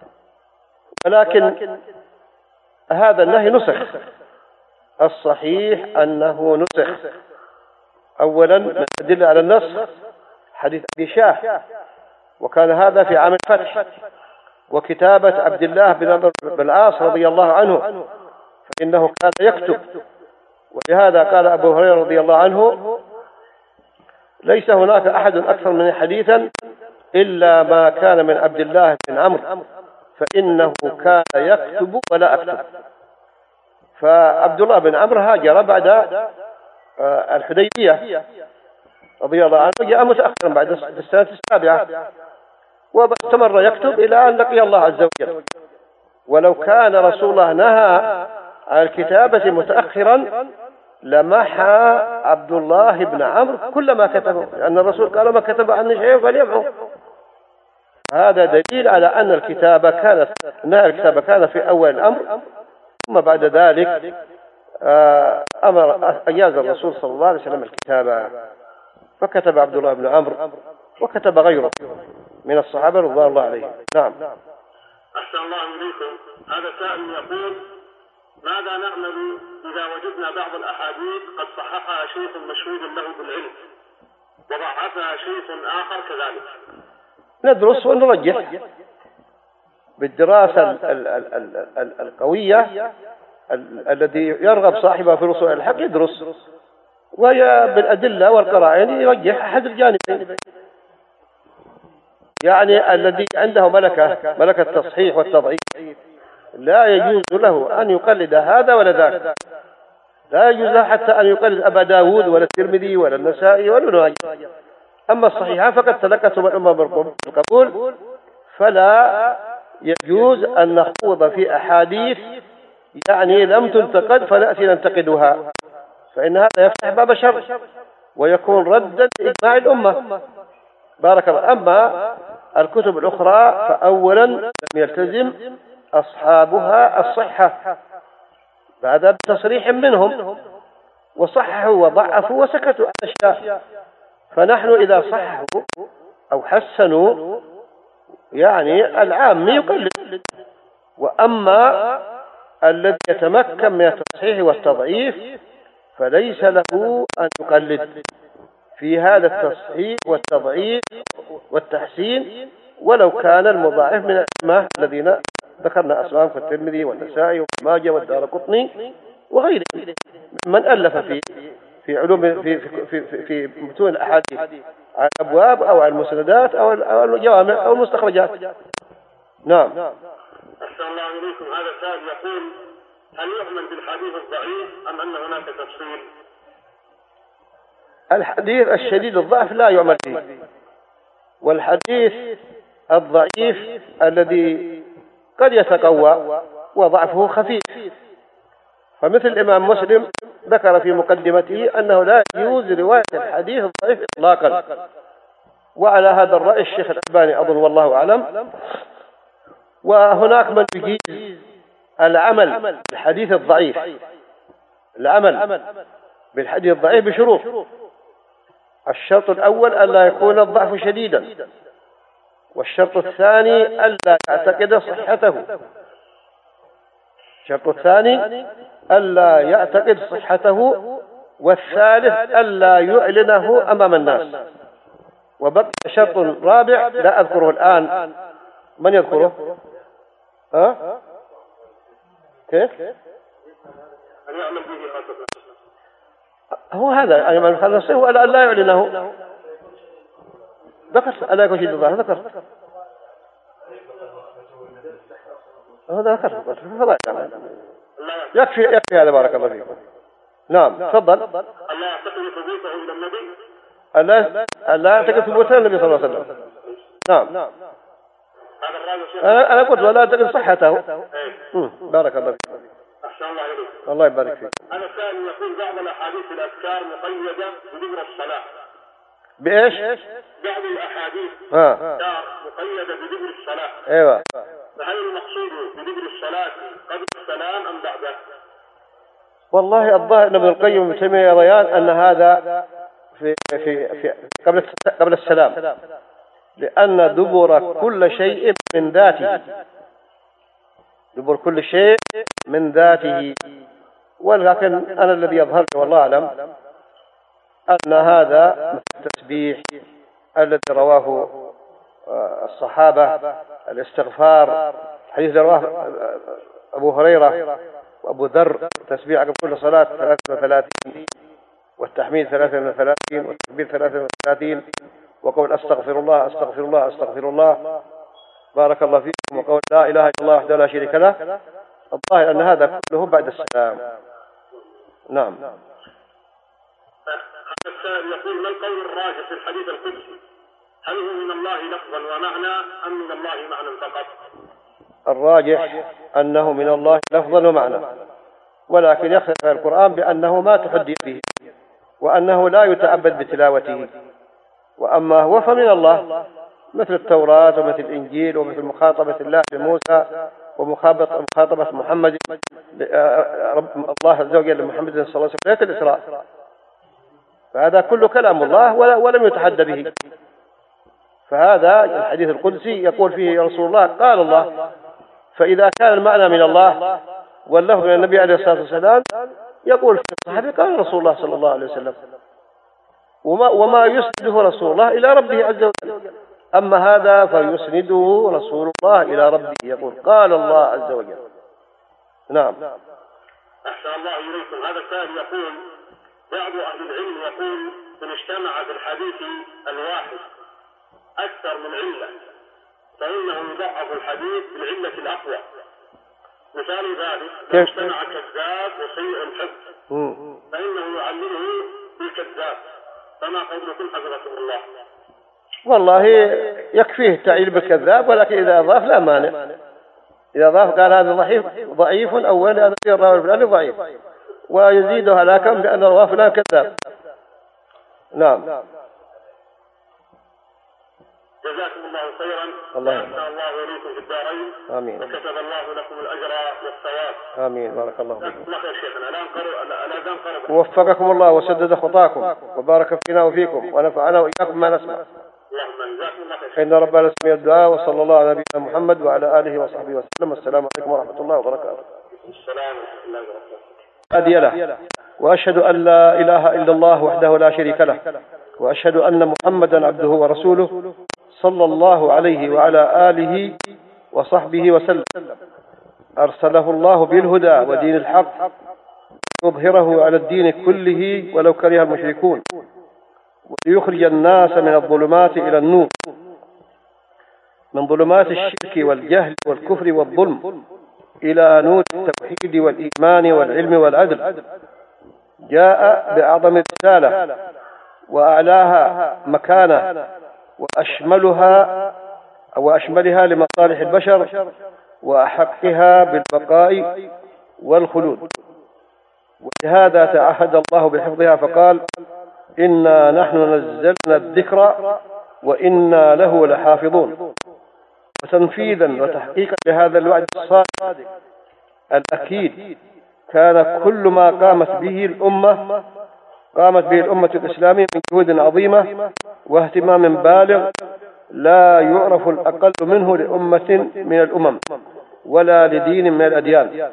ولكن هذا النهي نسخ. الصحيح أنه نسخ. أولا من الأدلة على النسخ حديث أبي شاه، وكان هذا في عام الفتح، وكتابة عبد الله بن العاص رضي الله عنه، فإنه كان يكتب ولهذا قال أبو هريرة رضي الله عنه: ليس هناك أحد أكثر من حديثا إلا ما كان من عبد الله بن عمرو، فإنه كان يكتب ولا أكتب. فعبد الله بن عمرو هاجر بعد الحديبية رضي الله عنه، جاء متأخرا بعد السنة 7، واستمر يكتب إلى أن لقي الله عز وجل. ولو كان رسول الله نهى عن الكتابة متأخرا لمحى عبد الله بن عمرو كل ما كتبه، لأن الرسول قال: ما كتب عني شيء فليمحو. هذا دليل على أن الكتابة كانت في أول الأمر، ثم بعد ذلك أجاز الرسول صلى الله عليه وسلم الكتابة، فكتب عبد الله بن عمرو وكتب غيره من الصحابة رضوان الله عليهم. نعم. أحسن الله إليكم. هذا سائل يقول: ماذا نعمل إذا وجدنا بعض الأحاديث قد صححها شيخ مشهود له بالعلم وضعفها شيخ آخر كذلك؟ ندرس ونرجح بالدراسة القوية الذي يرغب صاحبها في رسول الحق يدرس، وهي بالأدلة والقرائن يرجح أحد الجانبين. يعني الذي عنده ملكة التصحيح والتضعيف لا يجوز له أن يقلد هذا ولا ذاك، لا يجوز له حتى أن يقلد أبا داود ولا الترمذي ولا النسائي ولا ابن ماجه. أما الصحيحة فقد تلقتهم الأمة بالقبول، فلا يجوز أن نخوض في أحاديث يعني لم تنتقد فنأتي ننتقدها، فإن هذا يفتح باب شر ويكون ردا لإجماع الأمة. بارك الله. أما الكتب الأخرى فأولا لم يلتزم أصحابها الصحة بعد تصريح منهم، وصححوا وضعفوا وسكتوا عن أشياء. فنحن إذا صححوا أو حسنوا يعني العام يقلد، وأما الذي يتمكن من التصحيح والتضعيف فليس له أن يقلد في هذا التصحيح والتضعيف والتحسين، ولو كان المضاعف من الأئمة الذين ذكرنا أسماءهم كالترمذي والنسائي وابن ماجه والدارقطني وغيرهم من ألف في علوم في متون الأحاديث على الأبواب أو على المسندات أو الجوامع أو المستخرجات. نعم. أحسن الله إليكم. هذا سائل يقول: هل يؤمن بالحديث الضعيف أم أن هناك تفصيل؟ الحديث الشديد الضعف لا يؤمن به، والحديث الضعيف الذي قد يتقوى وضعفه خفيف. فمثل الإمام مسلم ذكر في مقدمته أنه لا يجوز رواية الحديث الضعيف إطلاقا، وعلى هذا الرأي الشيخ الألباني أظن والله أعلم. وهناك من يجيز العمل بالحديث الضعيف، العمل بالحديث الضعيف بشروط. الشرط الأول ألا يكون الضعف شديدا، والشرط الثاني ألا يعتقد صحته، الشرط الثاني ألا يعتقد صحته، والثالث ألا يعلنه أمام الناس. وبقي شرط رابع لا أذكره الآن، من يذكره؟ كيف؟ هو هذا يعني من خلصه هو ألا يعلنه. ذكرت ألا يكون شيء ضعف، ذكرت هذا ذكرت. يكفي هذا. بارك الله فيك. نعم تفضل. ألا يعتقد ثبوته إلى النبي، ألا يعتقد ثبوته النبي صلى الله عليه وسلم. نعم. أنا قلت ولا يعتقد صحته. بارك الله فيك. أحسن الله إليك. الله يبارك فيك. أنا الثاني يقول: بعض الأحاديث الأذكار مقيدة بذكر الصلاة. بإيش؟ بعض الأحاديث مقيدة بذكر الصلاة. أيوة. فهل المقصود بذكر الصلاة قبل السلام أم بعده؟ والله الظاهر ابن القيم وابن تيمية يريان أن هذا في قبل السلام، لأن دبر كل شيء من ذاته، دبر كل شيء من ذاته. ولكن أنا الذي يظهر والله أعلم أن هذا التسبيح الذي رواه الصحابة، الاستغفار، حديث رواه أبو هريرة وأبو ذر تسبيح عقب كل صلاة 33 والتحميد 33 والتكبير 33 وقول أستغفر الله أستغفر الله أستغفر الله بارك الله فيكم وقول لا إله إلا الله وحده لا شريك له. الظاهر أن هذا كله بعد السلام. نعم. السائل يقول ما القول الراجح في الحديث القدسي؟ هل هو من الله لفظا ومعنى أم من الله معنى فقط؟ الراجح أنه من الله لفظا ومعنى، ولكن يختلف القرآن بأنه ما تحدي به وأنه لا يتعبد بتلاوته، وأما هو فمن الله مثل التوراة ومثل الإنجيل ومثل مخاطبة الله لموسى ومخاطبة محمد الله عز وجل لمحمد صلى الله عليه وسلم ليلة الإسراء، فهذا كله كلام الله ولم يتحدى به. فهذا الحديث القدسي يقول فيه رسول الله قال الله، فإذا كان المعنى من الله واللفظ من النبي عليه الصلاة والسلام يقول في الصحابي قال رسول الله صلى الله عليه وسلم، وما يسنده رسول الله إلى ربه عز وجل. أما هذا فيسنده رسول الله إلى ربه يقول قال الله عز وجل. نعم. أحسن الله إليكم. هذا السائل يقول بعض أهل العلم يقول إن اجتمع في الحديث الواحد أكثر من علة فإنه يضعف الحديث بالعلة الأقوى. مثال ذلك لو اجتمع كذاب وسيء الحفظ فإنه يعلمه بالكذاب، فما قولكم حفظكم الله؟ والله يكفيه التعليل بالكذاب، ولكن إذا أضاف لا مانع. إذا أضاف قال هذا ضعيف أو هذا الراوي الفلاني ضعيف ويزيدها لكم لأن رواه فلان كذاب. نعم. جزاكم الله خيرا. الله الله إليكم في الدارين. آمين. وكتب الله لكم الأجر والثواب. آمين. بارك الله فيكم. الله خير شيخنا. الأذان قرب. ووفقكم الله وسدد خطاكم وبارك فينا وفيكم ونفعنا وإياكم ما نسمع. اللهم جزاكم الله خير. إن ربنا سميع الدعاء وصلى الله على نبينا محمد وعلى آله وصحبه وسلم. السلام عليكم ورحمة الله وبركاته. السلام ورحمة الله وبركاته. هادي له، وأشهد أن لا إله إلا الله وحده لا شريك له، وأشهد أن محمدا عبده ورسوله صلى الله عليه وعلى آله وصحبه وسلم. أرسله الله بالهدى ودين الحق يظهره على الدين كله ولو كره المشركون، وليخرج الناس من الظلمات إلى النور، من ظلمات الشرك والجهل والكفر والظلم إلى نور التوحيد والإيمان والعلم والعدل. جاء بأعظم الرسالة وأعلاها مكانة وأشملها لمصالح البشر وأحقها بالبقاء والخلود، ولهذا تعهد الله بحفظها فقال إنا نحن نزلنا الذكر وإنا له لحافظون. وتنفيذا وتحقيقا لهذا الوعد الصادق الأكيد كان كل ما قامت به الأمة الإسلامية من جهود عظيمة واهتمام بالغ لا يعرف الأقل منه لأمة من الأمم ولا لدين من الأديان،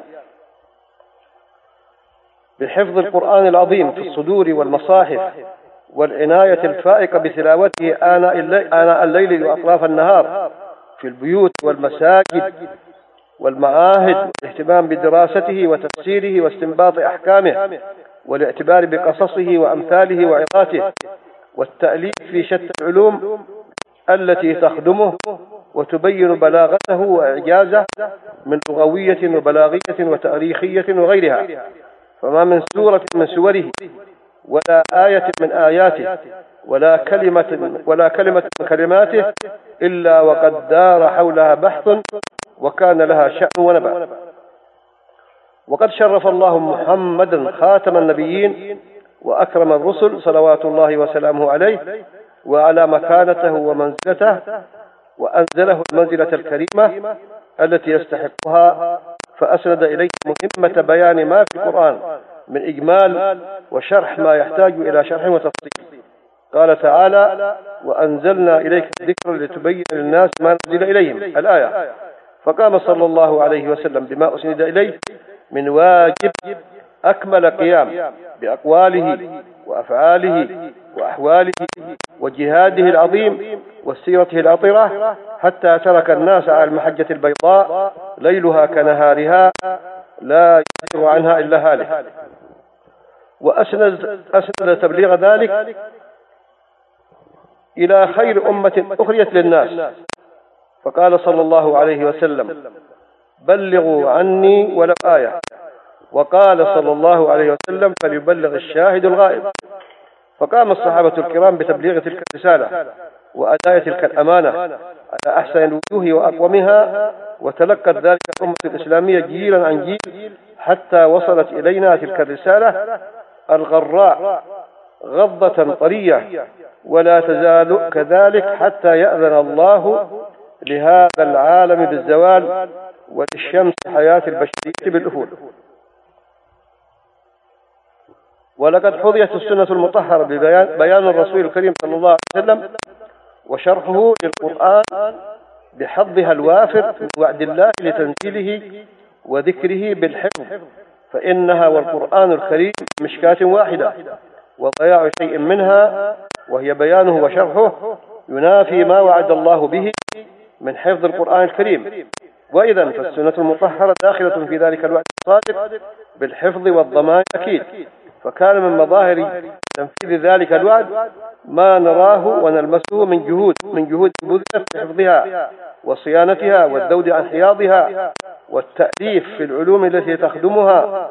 بحفظ القرآن العظيم في الصدور والمصاحف والعناية الفائقة بتلاوته آناء الليل وأطراف النهار في البيوت والمساجد والمعاهد، والاهتمام بدراسته وتفسيره واستنباط أحكامه والاعتبار بقصصه وأمثاله وعظاته، والتأليف في شتى العلوم التي تخدمه وتبين بلاغته وإعجازه من لغوية وبلاغية وتاريخية وغيرها. فما من سورة من سوره ولا آية من آياته ولا كلمة من كلماته إلا وقد دار حولها بحث وكان لها شأن ونبأ. وقد شرف الله محمدا خاتم النبيين وأكرم الرسل صلوات الله وسلامه عليه وعلى مكانته ومنزلته، وأنزله المنزلة الكريمة التي يستحقها، فأسند إليه مهمة بيان ما في القرآن من إجمال وشرح ما يحتاج إلى شرح وتفصيل. قال تعالى وأنزلنا إليك الذكر لتبين للناس ما نزل إليهم الآية. فقام صلى الله عليه وسلم بما أسند إليه من واجب أكمل قيام بأقواله وأفعاله وأحواله وجهاده العظيم وسيرته العطرة، حتى ترك الناس على المحجة البيضاء ليلها كنهارها لا يزيغ عنها إلا هالك. وأسند تبليغ ذلك إلى خير أمة أخرجت للناس، فقال صلى الله عليه وسلم: بلغوا عني ولو آية. وقال صلى الله عليه وسلم: فليبلغ الشاهد الغائب. فقام الصحابة الكرام بتبليغ تلك الرسالة وأداء تلك الأمانة على أحسن الوجوه وأقومها، وتلقت ذلك الأمة الإسلامية جيلا عن جيل حتى وصلت إلينا تلك الرسالة الغراء غضة طرية، ولا تزال كذلك حتى يأذن الله لهذا العالم بالزوال وللشمس حياة البشرية بالأفول. ولقد حظيت السنة المطهرة ببيان الرسول الكريم صلى الله عليه وسلم وشرحه للقرآن بحظها الوافر من وعد الله لتنزيله وذكره بالحفظ، فإنها والقرآن الكريم مشكاة واحدة، وضياع شيء منها وهي بيانه وشرحه ينافي ما وعد الله به من حفظ القرآن الكريم. وإذا فالسنة المطهرة داخلة في ذلك الوعد الصادق بالحفظ والضمان أكيد. فكان من مظاهر تنفيذ ذلك الوعد ما نراه ونلمسه من جهود بذلت في حفظها وصيانتها والذود عن حياضها والتأليف في العلوم التي تخدمها.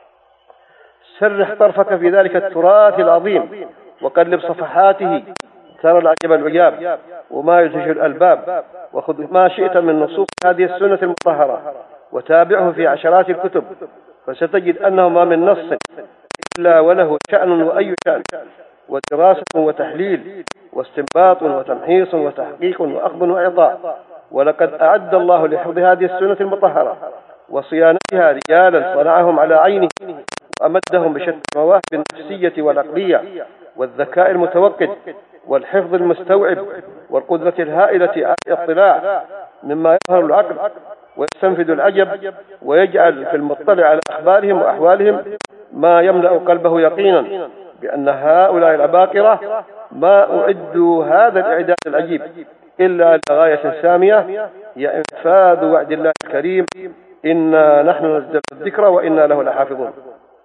سرح طرفك في ذلك التراث العظيم وقلب صفحاته ترى العجب العجاب وما يدهش الألباب، وخذ ما شئت من نصوص هذه السنة المطهرة وتابعه في عشرات الكتب، فستجد أنه ما من نص إلا وله شأن وأي شأن، ودراسة وتحليل واستنباط وتمحيص وتحقيق وأخذ وإعطاء. ولقد أعد الله لحفظ هذه السنة المطهرة وصيانتها رجالا صنعهم على عينه، وأمدهم بشتى المواهب النفسية والعقلية والذكاء المتوقد والحفظ المستوعب والقدرة الهائلة على الاطلاع مما يظهر العقل ويستنفذ العجب، ويجعل في المطلع على أخبارهم وأحوالهم ما يملأ قلبه يقينا بأن هؤلاء العباقرة ما أعدوا هذا الإعداد العجيب إلا لغاية سامية هي إنفاذ وعد الله الكريم: إنا نحن نزلنا الذكر وإنا له لحافظون.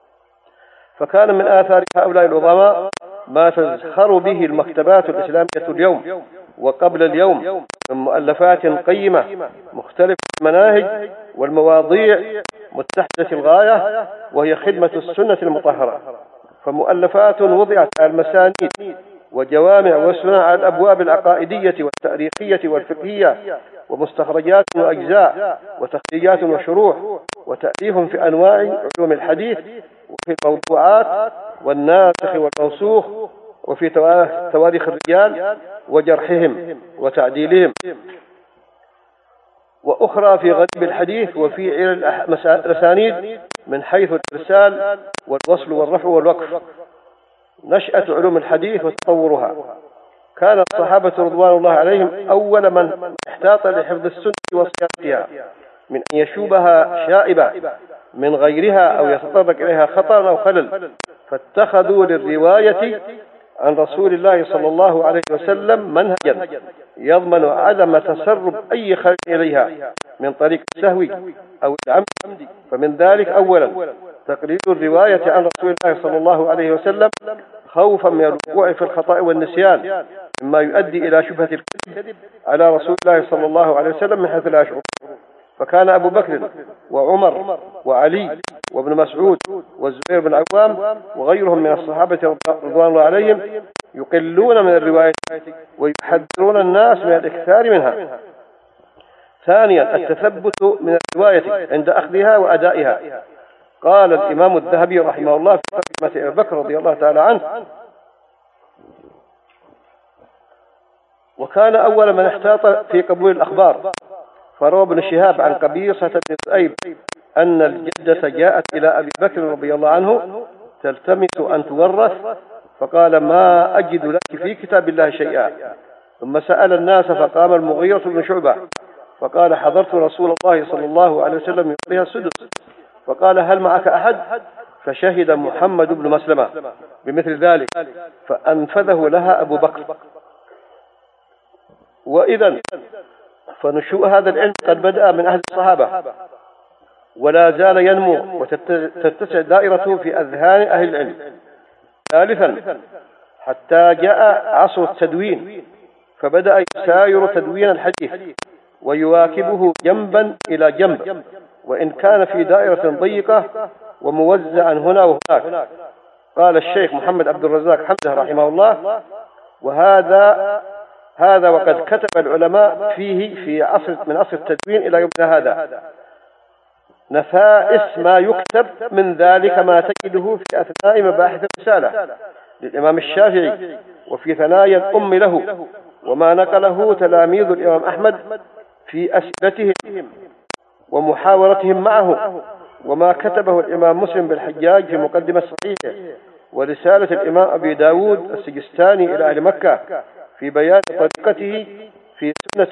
فكان من آثار هؤلاء العظماء ما تزخر به المكتبات الإسلامية اليوم وقبل اليوم من مؤلفات قيمة مختلف المناهج والمواضيع متحدة الغاية، وهي خدمة السنة المطهرة. فمؤلفات وضعت على المسانيد وجوامع وسنن على الأبواب العقائدية والتاريخية والفقهية، ومستخرجات وأجزاء وتخريجات وشروح، وتأليف في أنواع علوم الحديث وفي الموضوعات والناسخ والمنسوخ وفي تواريخ الرجال وجرحهم وتعديلهم، وأخرى في غريب الحديث وفي الأسانيد من حيث الإرسال والوصل والرفع والوقف. نشأة علوم الحديث وتطورها. كان الصحابة رضوان الله عليهم أول من احتاط لحفظ السنة وصيانتها من أن يشوبها شائبة من غيرها أو يتطرق إليها خطأ أو خلل، فاتخذوا للرواية عن رسول الله صلى الله عليه وسلم منهجا يضمن عدم تسرب أي خلل إليها من طريق السهو أو العمد. فمن ذلك أولا تقليد الرواية عن رسول الله صلى الله عليه وسلم خوفا من الوقوع في الخطأ والنسيان مما يؤدي إلى شبهة الكذب على رسول الله صلى الله عليه وسلم من حيث لا يشعر. فكان أبو بكر وعمر وعلي وابن مسعود والزبير بن عوام وغيرهم من الصحابة رضوان الله عليهم يقلون من الرواية ويحذرون الناس من الإكثار منها. ثانيا التثبت من الرواية عند أخذها وأدائها. قال الإمام الذهبي رحمه الله في ترجمة أبي بكر رضي الله تعالى عنه: وكان أول من احتاط في قبول الأخبار، فروى ابن شهاب عن قبيصة بن ذؤيب أن الجدة جاءت إلى أبي بكر رضي الله عنه تلتمس أن تورث، فقال: ما أجد لك في كتاب الله شيئا. ثم سأل الناس فقام المغيرة بن شعبة فقال: حضرت رسول الله صلى الله عليه وسلم يعطيها السدس، فقال: هل معك أحد؟ فشهد محمد بن مسلمة بمثل ذلك فأنفذه لها أبو بكر. وإذا فنشوء هذا العلم قد بدأ من أهل الصحابة، ولا زال ينمو وتتسع دائرته في أذهان أهل العلم. ثالثا حتى جاء عصر التدوين، فبدأ يساير تدوين الحديث ويواكبه جنبا إلى جنب، وإن كان في دائرة ضيقة وموزعا هنا وهناك. قال الشيخ محمد عبد الرزاق حمزة رحمه الله: وهذا وقد كتب العلماء فيه من عصر التدوين إلى يومنا هذا نفائس ما يكتب، من ذلك ما تجده في أثناء مباحث الرسالة للإمام الشافعي، وفي ثنايا الأم له، وما نقله تلاميذ الإمام أحمد في أسئلتهم ومحاورتهم معه، وما كتبه الإمام مسلم بالحجاج في مقدمة صحيحه، ورسالة الإمام أبي داود السجستاني إلى أهل مكة في بيان طريقته في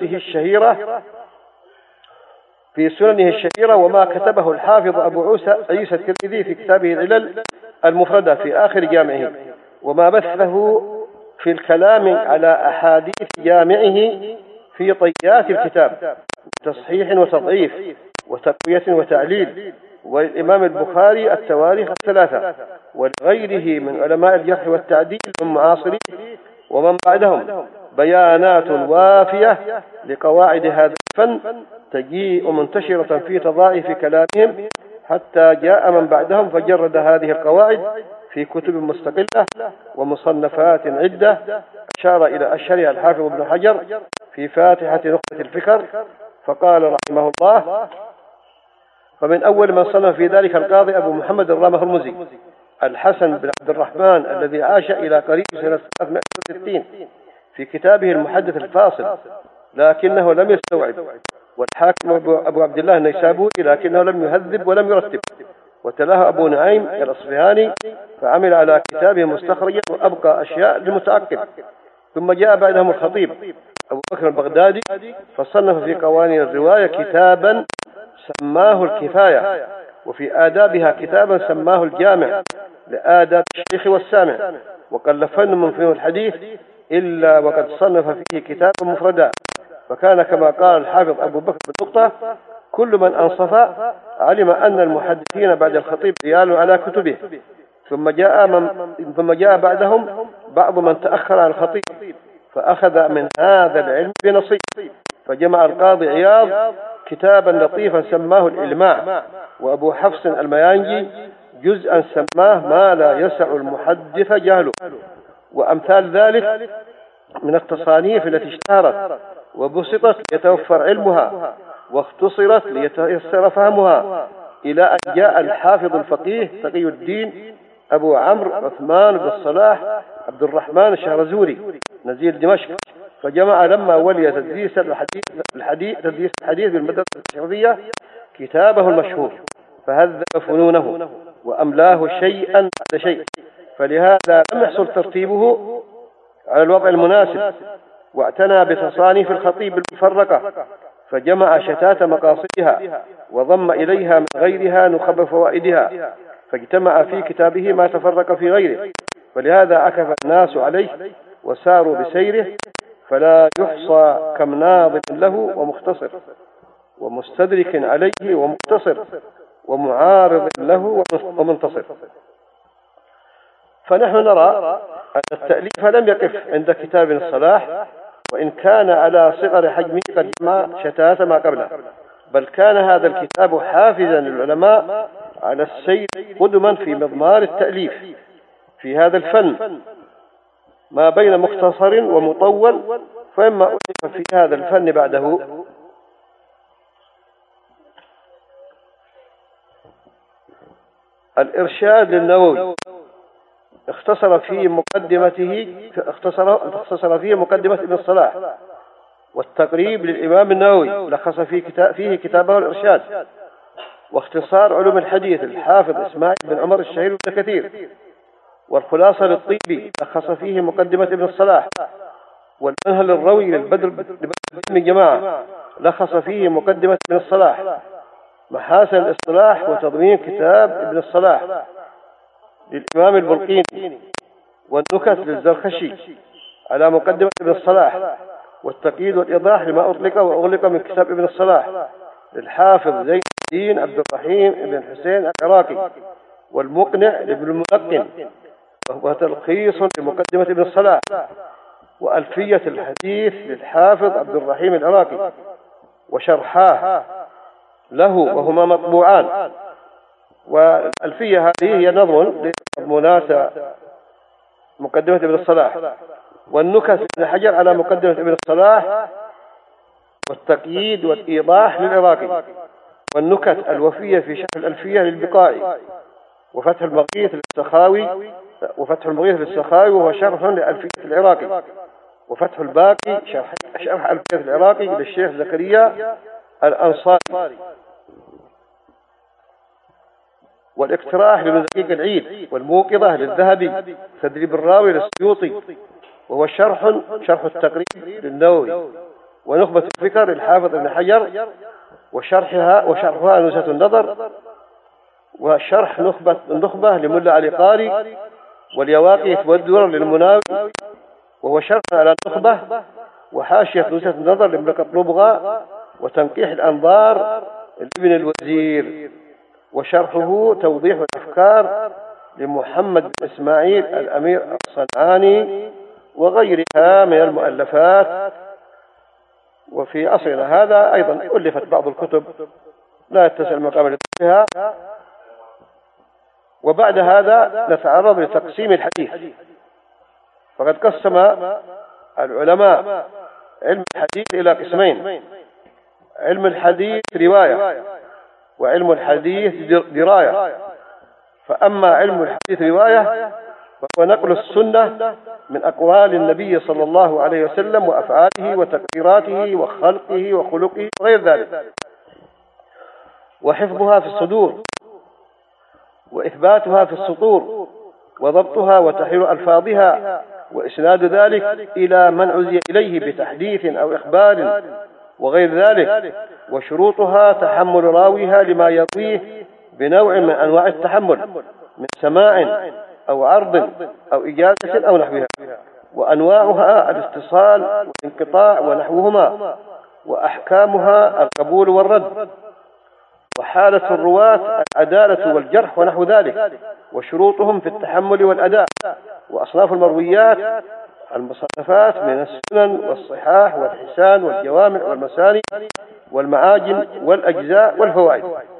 سننه الشهيرة، وما كتبه الحافظ أبو عيسى الترمذي في كتابه العلل المفردة في آخر جامعه، وما بثه في الكلام على أحاديث جامعه في طيات الكتاب، تصحيح وتضعيف وتقوية وتعليل، والإمام البخاري التواريخ الثلاثة، ولغيره من علماء الجرح والتعديل من معاصريه ومن بعدهم بيانات وافية لقواعد هذا الفن تجيء منتشرة في تضاعف كلامهم، حتى جاء من بعدهم فجرد هذه القواعد في كتب مستقلة ومصنفات عدة، أشار إلى أشهرها الحافظ ابن حجر في فاتحة نخبة الفكر، فقال رحمه الله: فمن أول من صنف في ذلك القاضي أبو محمد الرامة هرمزي الحسن بن عبد الرحمن، الذي عاش إلى قريب سنة 360 في كتابه المحدث الفاصل، لكنه لم يستوعب، والحاكم أبو عبد الله النيسابوري لكنه لم يهذب ولم يرتب، وتلاه أبو نعيم الأصفهاني فعمل على كتابه مستخرجا وأبقى أشياء للمتعقب. ثم جاء بعدهم الخطيب أبو بكر البغدادي فصنف في قوانين الرواية كتابا سماه الكفاية، وفي آدابها كتابا سماه الجامع لآداب الشيخ والسامع، وقل فن من فنون الحديث إلا وقد صنف فيه كتابا مفردا، فكان كما قال الحافظ أبو بكر بالنقطة: كل من أنصف علم أن المحدثين بعد الخطيب ريال على كتبه، ثم جاء بعدهم بعض من تأخر عن الخطيب فأخذ من هذا العلم بنصيب، فجمع القاضي عياض كتابا لطيفا سماه الإلماع، وأبو حفص الميانجي جزءا سماه ما لا يسع المحدث جهله، وأمثال ذلك من التصانيف التي اشتهرت وبسطت ليتوفر علمها واختصرت ليتيسر فهمها، إلى أن جاء الحافظ الفقيه تقي الدين أبو عمرو عثمان بن الصلاح عبد الرحمن الشهرزوري نزيل دمشق، فجمع لما ولي تدريس الحديث بالمدرسة الشرعية كتابه المشهور، فهذب فنونه وأملاه شيئا بعد شيء، فلهذا لم يحصل ترتيبه على الوضع المناسب، واعتنى بتصانيف الخطيب المفرقة، فجمع شتات مقاصدها وضم إليها من غيرها نخب فوائدها، فاجتمع في كتابه ما تفرق في غيره، فلهذا عكف الناس عليه وساروا بسيره، فلا يحصى كم ناظم له ومختصر ومستدرك عليه ومقتصر ومعارض له ومنتصر. فنحن نرى أن التأليف لم يقف عند كتاب الصلاح، وإن كان على صغر حجمه قد جمع شتات ما قبله، بل كان هذا الكتاب حافزا للعلماء على السير قدما في مضمار التأليف في هذا الفن، ما بين مختصر ومطول، فإما ألف في هذا الفن بعده الإرشاد للنووي اختصر فيه مقدمة ابن الصلاح، والتقريب للإمام النووي لخص فيه كتابه الإرشاد، واختصار علوم الحديث الحافظ إسماعيل بن عمر الشهير بن كثير، والخلاصة للطيبي لخص فيه مقدمة ابن الصلاح، والمنهل الروي للبدر بن جماعة لخص فيه مقدمة ابن الصلاح، محاسن الاصطلاح وتضمين كتاب ابن الصلاح للإمام البلقيني، والنكت للزرخشي على مقدمة ابن الصلاح، والتقييد والإيضاح لما أطلق وأغلق من كتاب ابن الصلاح للحافظ زين الدين عبد الرحيم بن حسين العراقي، والمقنع لابن الملقن، وهو تلخيص لمقدمة ابن الصلاح، وألفية الحديث للحافظ عبد الرحيم العراقي، وشرحاه له وهما مطبوعان. والألفية هذه هي نظم لمضمونات مقدمة ابن الصلاح، والنكت ابن حجر على مقدمة ابن الصلاح، والتقييد والإيضاح للعراقي، والنكت الوفية في شرح الألفية للبقائي، وفتح المغيث للسخاوي وهو شرح لألفية العراقي، وفتح الباقي شرح ألفية العراقي للشيخ زكريا الأنصاري، والاقتراح لابن دقيق العيد، والموقظة للذهبي، تدريب الراوي للسيوطي، وهو شرح التقريب للنووي، ونخبة الفكر للحافظ ابن حجر، وشرحها نزهة النظر، وشرح النخبة لملا علي قاري، واليواقيت والدرر للمناوي، وهو شرح على النخبة، وحاشية نزهة النظر لابن قطلبغة، وتنقيح الأنظار لابن الوزير، وشرحه توضيح الأفكار لمحمد بن إسماعيل الأمير الصنعاني، وغيرها من المؤلفات. وفي عصرنا هذا أيضا ألفت بعض الكتب لا يتسع المقام لذكرها. وبعد هذا نتعرض لتقسيم الحديث، فقد قسم العلماء علم الحديث إلى قسمين: علم الحديث رواية، وعلم الحديث دراية. فأما علم الحديث رواية وهو نقل السنة من أقوال النبي صلى الله عليه وسلم وأفعاله وتقريراته وخلقه وخلقه وغير ذلك، وحفظها في الصدور، وإثباتها في السطور، وضبطها وتحرير ألفاظها، وإسناد ذلك إلى من عزي إليه بتحديث أو إخبار وغير ذلك، وشروطها تحمل راويها لما يرويه بنوع من أنواع التحمل من سماع أو عرض أو إجازة أو نحوها، وأنواعها الاتصال والانقطاع ونحوهما، وأحكامها القبول والرد، وحالة الرواة العدالة والجرح ونحو ذلك، وشروطهم في التحمل والأداء، وأصناف المرويات، المصنفات من السنن والصحاح والحسان والجوامع والمساني والمعاجم والأجزاء والفوائد.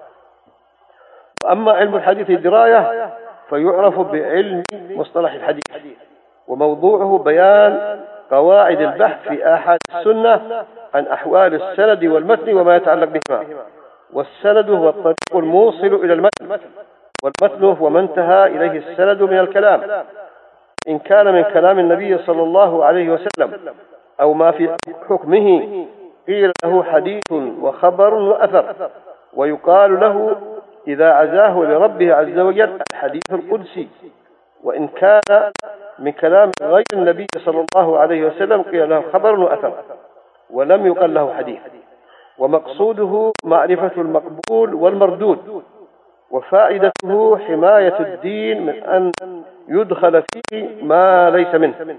وأما علم الحديث الدراية فيعرف بعلم مصطلح الحديث، وموضوعه بيان قواعد البحث في آحاد السنة عن أحوال السند والمتن وما يتعلق بهما. والسند هو الطريق الموصل إلى المتن، والمتن هو ما انتهى إليه السند من الكلام، إن كان من كلام النبي صلى الله عليه وسلم أو ما في حكمه قيل له حديث وخبر وأثر، ويقال له إذا عزاه لربه عز وجل الحديث القدسي، وإن كان من كلام غير النبي صلى الله عليه وسلم قيل له خبر وأثر ولم يقل له حديث. ومقصوده معرفة المقبول والمردود، وفائدته حماية الدين من أن يدخل فيه ما ليس منه.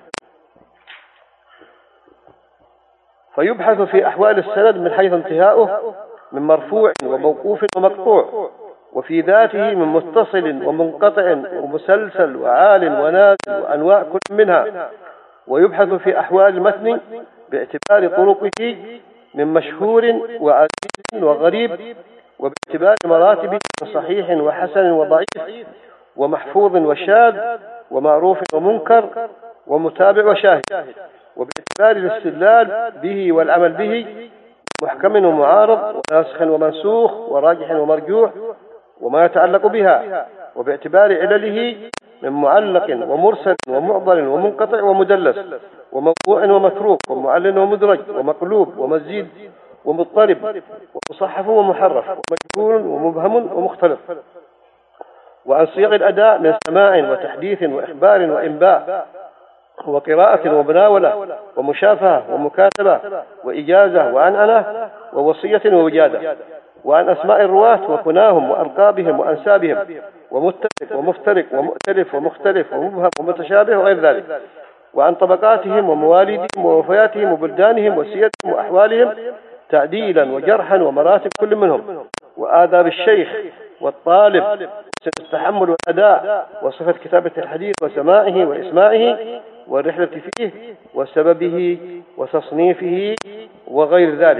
فيبحث في أحوال السند من حيث انتهاؤه من مرفوع وموقوف ومقطوع، وفي ذاته من متصل ومنقطع ومسلسل وعال ونازل وأنواع كل منها. ويبحث في أحوال المتن باعتبار طرقه من مشهور وعزيز وغريب، وباعتبار مراتبه صحيح وحسن وضعيف ومحفوظ وشاذ ومعروف ومنكر ومتابع وشاهد، وباعتبار الاستدلال به والعمل به محكم ومعارض وناسخ ومنسوخ وراجح ومرجوح وما يتعلق بها، وباعتبار علله من معلق ومرسل ومعضل ومنقطع ومدلس وموضوع ومتروك ومعلن ومدرج ومقلوب ومزيد ومضطرب ومصحف ومحرف ومجهول ومبهم ومختلف. وعن صيغ الأداء من سماع وتحديث وإخبار وإنباء وقراءة ومناولة ومشافهة ومكاتبة وإجازة وعنعنة ووصية ووجادة. وعن أسماء الرواة وكناهم وألقابهم وأنسابهم ومتفق ومفترق ومؤتلف ومختلف ومبهم ومتشابه وغير ذلك. وعن طبقاتهم ومواليدهم ووفياتهم وبلدانهم وسيرتهم وأحوالهم تعديلا وجرحا ومراتب كل منهم. وآداب الشيخ والطالب، وسن التحمل والأداء، وصفة كتابة الحديث وسماعه وإسماعه والرحلة فيه وسببه وتصنيفه وغير ذلك.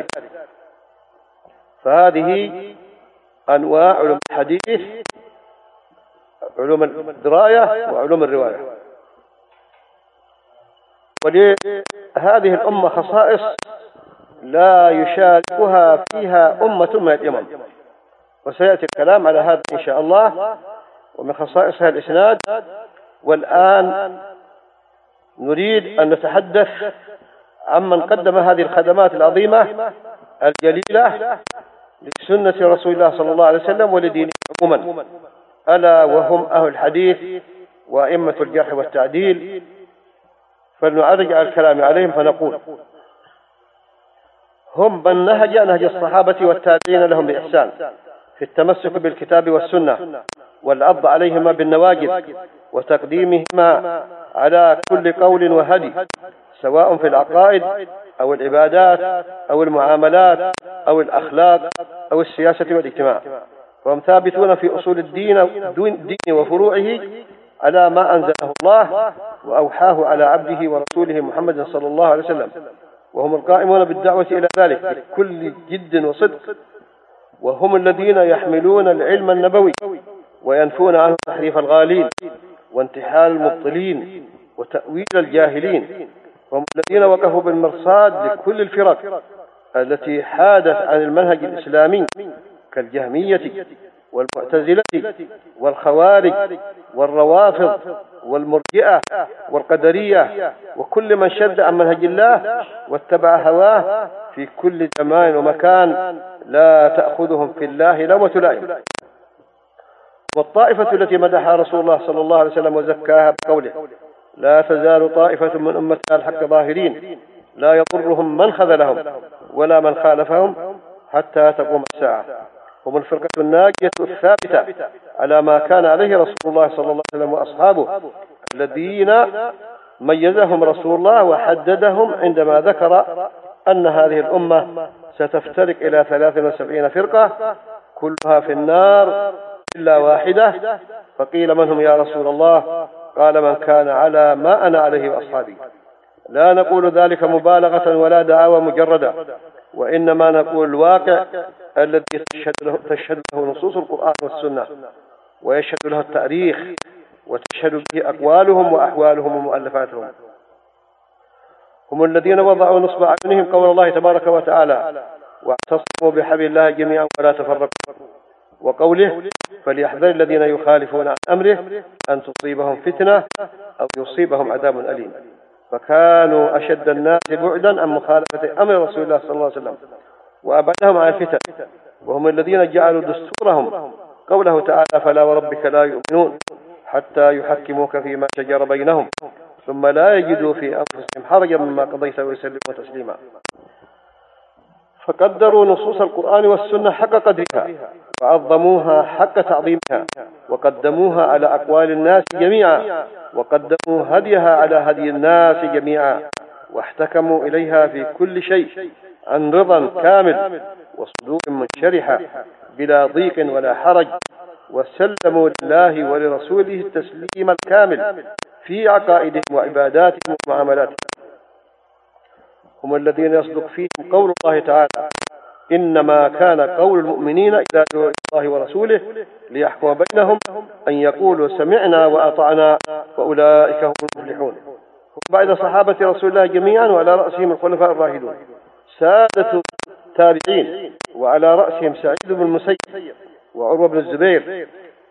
فهذه أنواع علوم الحديث: علوم الدراية وعلوم الرواية. ولهذه الأمة خصائص لا يشاركها فيها أمة من الأمم، وسيأتي الكلام على هذا إن شاء الله. ومن خصائصها الإسناد. والآن نريد أن نتحدث عمن قدم هذه الخدمات العظيمة الجليلة لسنة رسول الله صلى الله عليه وسلم ولدينه عموما، ألا وهم أهل الحديث وأئمة الجرح والتعديل. فلنعرج على الكلام عليهم فنقول: هم من نهج الصحابة والتابعين لهم بإحسان في التمسك بالكتاب والسنة والعض عليهما بالنواجذ وتقديمهما على كل قول وهدي، سواء في العقائد أو العبادات أو المعاملات أو الأخلاق أو السياسة والاجتماع. وهم ثابتون في أصول الدين وفروعه على ما أنزله الله وأوحاه على عبده ورسوله محمد صلى الله عليه وسلم، وهم القائمون بالدعوة إلى ذلك بكل جد وصدق. وهم الذين يحملون العلم النبوي وينفون عنه تحريف الغالين وانتحال المبطلين وتأويل الجاهلين. وهم الذين وقفوا بالمرصاد لكل الفرق التي حادت عن المنهج الإسلامي كالجهمية والمعتزلة والخوارج والروافض والمرجئة والقدرية، وكل من شد عن منهج الله واتبع هواه في كل زمان ومكان لا تأخذهم في الله لومة لائم. والطائفة التي مدحها رسول الله صلى الله عليه وسلم وزكاها بقوله: لا تزال طائفة من أمتنا الحق ظاهرين لا يضرهم من خذلهم ولا من خالفهم حتى تقوم الساعة. هم الفرقة الناجية الثابتة على ما كان عليه رسول الله صلى الله عليه وسلم وأصحابه، الذين ميزهم رسول الله وحددهم عندما ذكر أن هذه الأمة ستفترق إلى 73 فرقة كلها في النار إلا واحدة. فقيل: من هم يا رسول الله؟ قال: من كان على ما أنا عليه وأصحابي. لا نقول ذلك مبالغة ولا دعاوى مجردة، وإنما نقول الواقع الذي تشهد له نصوص القرآن والسنة، ويشهد له التاريخ، وتشهد به أقوالهم وأحوالهم ومؤلفاتهم. هم الذين وضعوا نصب أعينهم قول الله تبارك وتعالى: واعتصموا بحبل الله جميعا ولا تفرقوا، وقوله: فليحذر الذين يخالفون عن أمره أن تصيبهم فتنة أو يصيبهم عذاب أليم. فكانوا أشد الناس بعدا عن مخالفة أمر رسول الله صلى الله عليه وسلم وأبعدهم عن الفتن. وهم الذين جعلوا دستورهم قوله تعالى: فلا وربك لا يؤمنون حتى يحكموك فيما شجر بينهم ثم لا يجدوا في أنفسهم حرجا مما قضيت ويسلموا تسليما. فقدروا نصوص القرآن والسنة حق قدرها وعظموها حق تعظيمها، وقدموها على أقوال الناس جميعا، وقدموا هديها على هدي الناس جميعا، واحتكموا إليها في كل شيء عن رضا كامل وصدور منشرحة بلا ضيق ولا حرج، وسلموا لله ولرسوله التسليم الكامل في عقائدهم وعباداتهم ومعاملاتهم. هم الذين يصدق فيهم قول الله تعالى: إنما كان قول المؤمنين إذا دعوا إلى الله ورسوله ليحكم بينهم أن يقولوا سمعنا وأطعنا وأولئك هم المفلحون. هم بعد صحابة رسول الله جميعا، وعلى رأسهم الخلفاء الراشدون سادة التابعين، وعلى رأسهم سعيد بن المسيب وعروة بن الزبير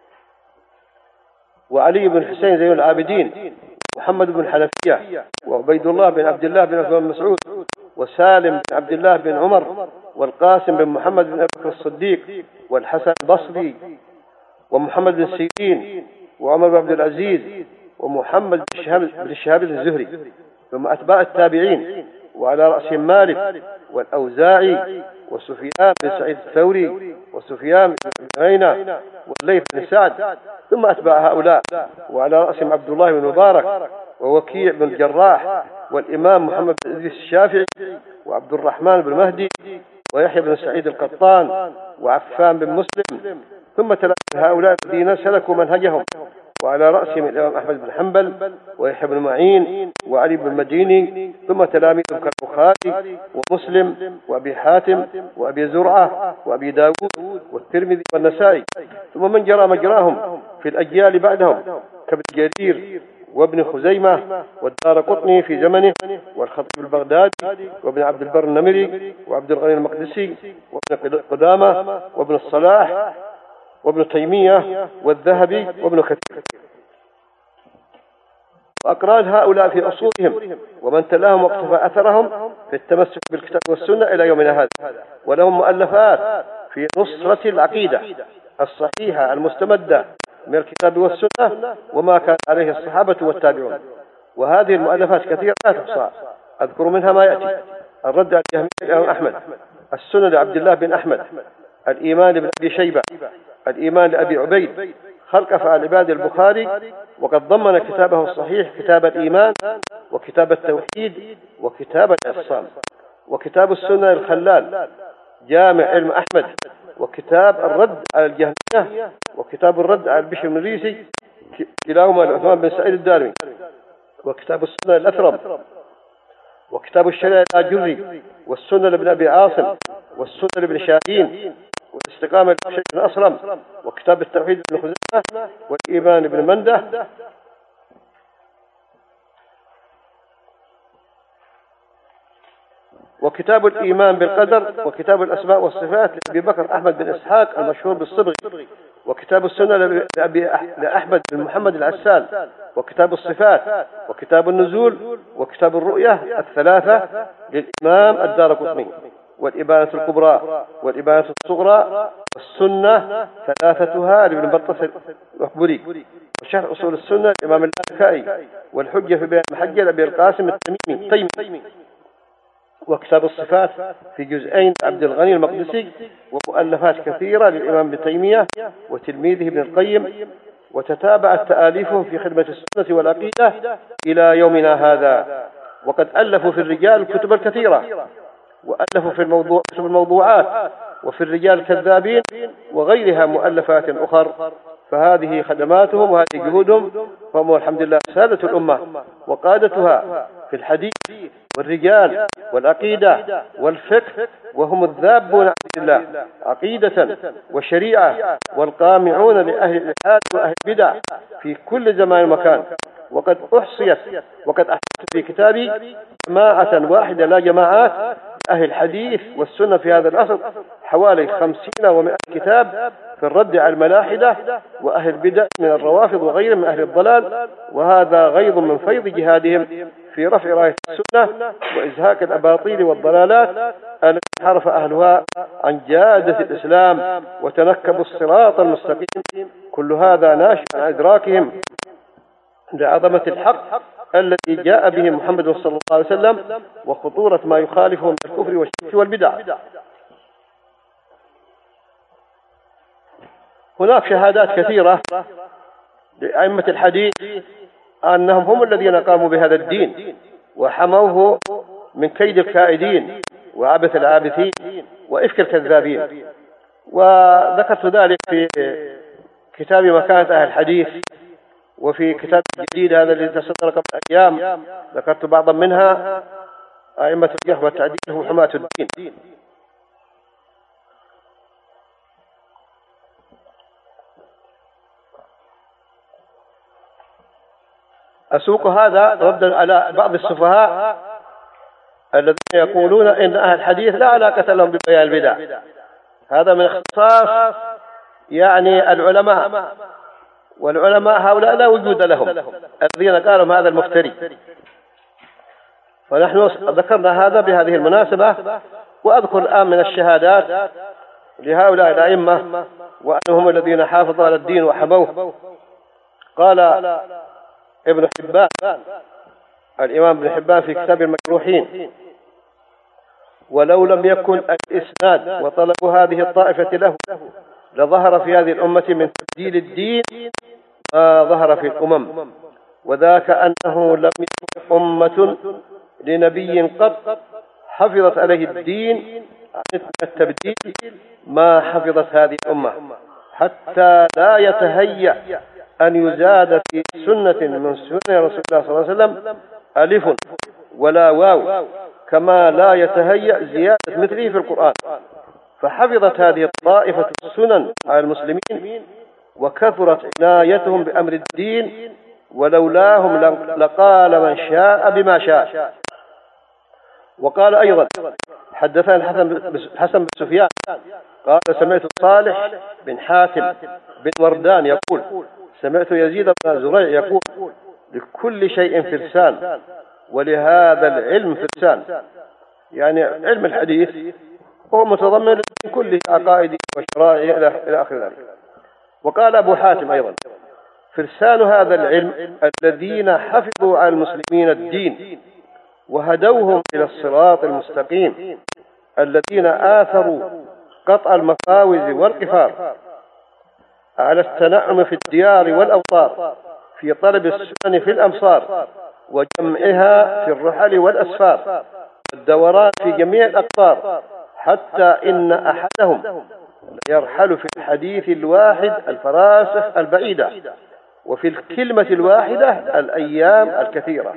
وعلي بن حسين زين العابدين محمد بن حنفية وعبيد الله بن عبد الله بن عثمان بن مسعود وسالم بن عبد الله بن عمر والقاسم بن محمد بن أبي بكر الصديق والحسن البصري ومحمد بن سيرين وعمر بن عبد العزيز ومحمد بن شهاب الزهري، ثم أتباع التابعين وعلى رأسهم مالك والأوزاعي وسفيان بن سعيد الثوري وسفيان بن عيينة والليث بن سعد، ثم أتباع هؤلاء وعلى رأسهم عبد الله بن مبارك ووكيع بن الجراح والإمام محمد بن إدريس الشافعي وعبد الرحمن بن مهدي ويحيى بن سعيد القطان وعفان بن مسلم، ثم تلاميذ هؤلاء الذين سلكوا منهجهم، وعلى رأسهم الإمام أحمد بن حنبل ويحيى بن معين وعلي بن المديني، ثم تلاميذهم كالبخاري ومسلم وأبي حاتم وأبي زرعة وأبي داود والترمذي والنسائي، ثم من جرى مجراهم في الأجيال بعدهم كابن جرير وابن خزيمة والدارقطني في زمنه، والخطيب البغدادي وابن عبد البر النمري وعبد الغني المقدسي وابن قدامة وابن الصلاح وابن تيمية والذهبي وابن كثير، وأقران هؤلاء في أصولهم ومن تلاهم واقتفى أثرهم في التمسك بالكتاب والسنة إلى يومنا هذا، ولهم مؤلفات في نصرة العقيدة الصحيحة المستمدة من الكتاب والسنة وما كان عليه الصحابة والتابعون. وهذه المؤلفات كثيرة لا تحصى، أذكر منها ما يأتي: الرد على الجهمية الإمام أحمد، السنة لعبد الله بن أحمد، الإيمان لابن أبي شيبة، الإيمان لأبي عبيد، خلق أفعال العباد البخاري، وقد ضمن كتابه الصحيح كتاب الإيمان وكتاب التوحيد وكتاب الإعصام، وكتاب السنة الخلال، جامع علم أحمد، وكتاب الرد على الجهمية، وكتاب الرد على البشر بن ريسي كلاهما لعثمان بن سعيد الدارمي، وكتاب السنة الأثرم، وكتاب الشريعة الآجري، والسنة لابن أبي عاصم، والسنة لابن شاهين، والاستقامة لابن بن أصرم، وكتاب التوحيد لابن خزيمة، والإيمان لابن منده، وكتاب الإيمان بالقدر، وكتاب الأسماء والصفات لأبي بكر أحمد بن إسحاق المشهور بالصبغي، وكتاب السنة لأحمد بن محمد العسال، وكتاب الصفات، وكتاب النزول، وكتاب الرؤية الثلاثة للإمام الدارقطني، والإبانة الكبرى والإبانة الصغرى، والسنة ثلاثتها لابن بطة المقبري، وشرح أصول السنة الإمام اللالكائي، والحجة في بيان المحجة لأبي القاسم التيمي، وكتاب الصفات في جزئين عبد الغني المقدسي، ومؤلفات كثيرة للإمام ابن تيمية وتلميذه ابن القيم، وتتابعت تآليفهم في خدمة السنة والعقيدة إلى يومنا هذا. وقد ألفوا في الرجال الكتب الكثيرة، وألفوا في الموضوعات، وفي الرجال الكذابين وغيرها مؤلفات أخر. فهذه خدماتهم وهذه جهودهم، فهم الحمد لله سادة الأمة وقادتها في الحديث والرجال والعقيدة والفقه، وهم الذابون عن الله عقيدة وشريعة، والقامعون لأهل الإلحاد وأهل البدع في كل زمان ومكان. وقد أحصيت في كتابي جماعة واحدة لا جماعات أهل الحديث والسنة في هذا العصر، حوالي 50 و100 كتاب في الرد على الملاحدة وأهل البدع من الروافض وغيرهم من أهل الضلال، وهذا غيظ من فيض جهادهم في رفع راية السنة وإزهاق الأباطيل والضلالات التي انحرف أهلها عن جادة الإسلام وتنكبوا الصراط المستقيم. كل هذا ناشئ عن إدراكهم لعظمة الحق الذي جاء به محمد صلى الله عليه وسلم، وخطورة ما يخالفه من الكفر والشرك والبدع. هناك شهادات كثيرة لأئمة الحديث أنهم هم الذين قاموا بهذا الدين وحموه من كيد الكائدين وعبث العابثين وإفك الكذابين. وذكرت ذلك في كتاب مكانة أهل الحديث، وفي كتاب جديد هذا الذي تصدر قبل أيام ذكرت بعضا منها: أئمة الجهل والتعديل هم حماة الدين. أسوق هذا ردا على بعض السفهاء الذين يقولون إن أهل الحديث لا علاقة لهم ببيان البدع، هذا من اختصاص يعني العلماء، والعلماء هؤلاء لا وجود لهم الذين قالوا هذا المفتري. فنحن ذكرنا هذا بهذه المناسبة. وأذكر الآن من الشهادات لهؤلاء الأئمة وأنهم الذين حافظوا على الدين وحموه. قال ابن حبان، الإمام ابن حبان في كتاب المجروحين: ولو لم يكن الإسناد وطلب هذه الطائفة له لظهر في هذه الأمة من تبديل الدين ما ظهر في الأمم، وذاك أنه لم يكن أمة لنبي قط حفظت عليه الدين عن التبديل ما حفظت هذه الأمة، حتى لا يتهيأ أن يزاد في سنة من سنن رسول الله صلى الله عليه وسلم ألف ولا واو، كما لا يتهيأ زيادة مثله في القرآن. فحفظت هذه الطائفة السنن على المسلمين، وكثرت عنايتهم بأمر الدين، ولولاهم لقال من شاء بما شاء. وقال أيضا: حدثنا الحسن بن سفيان قال: سمعت صالح بن حاتم بن وردان يقول: سمعت يزيد بن زريع يقول: لكل شيء فرسان، ولهذا العلم فرسان. يعني علم الحديث هو متضمن من كل عقائد وشرائع إلى آخر ذلك. وقال أبو حاتم أيضا: فرسان هذا العلم الذين حفظوا على المسلمين الدين وهدوهم إلى الصراط المستقيم، الذين آثروا قطع المفاوز والقفار على التنعم في الديار والأوطار، في طلب السنن في الأمصار، وجمعها في الرحل والأسفار، والدوران في جميع الأقطار، حتى إن أحدهم يرحل في الحديث الواحد الفراسخ البعيدة، وفي الكلمة الواحدة الأيام الكثيرة،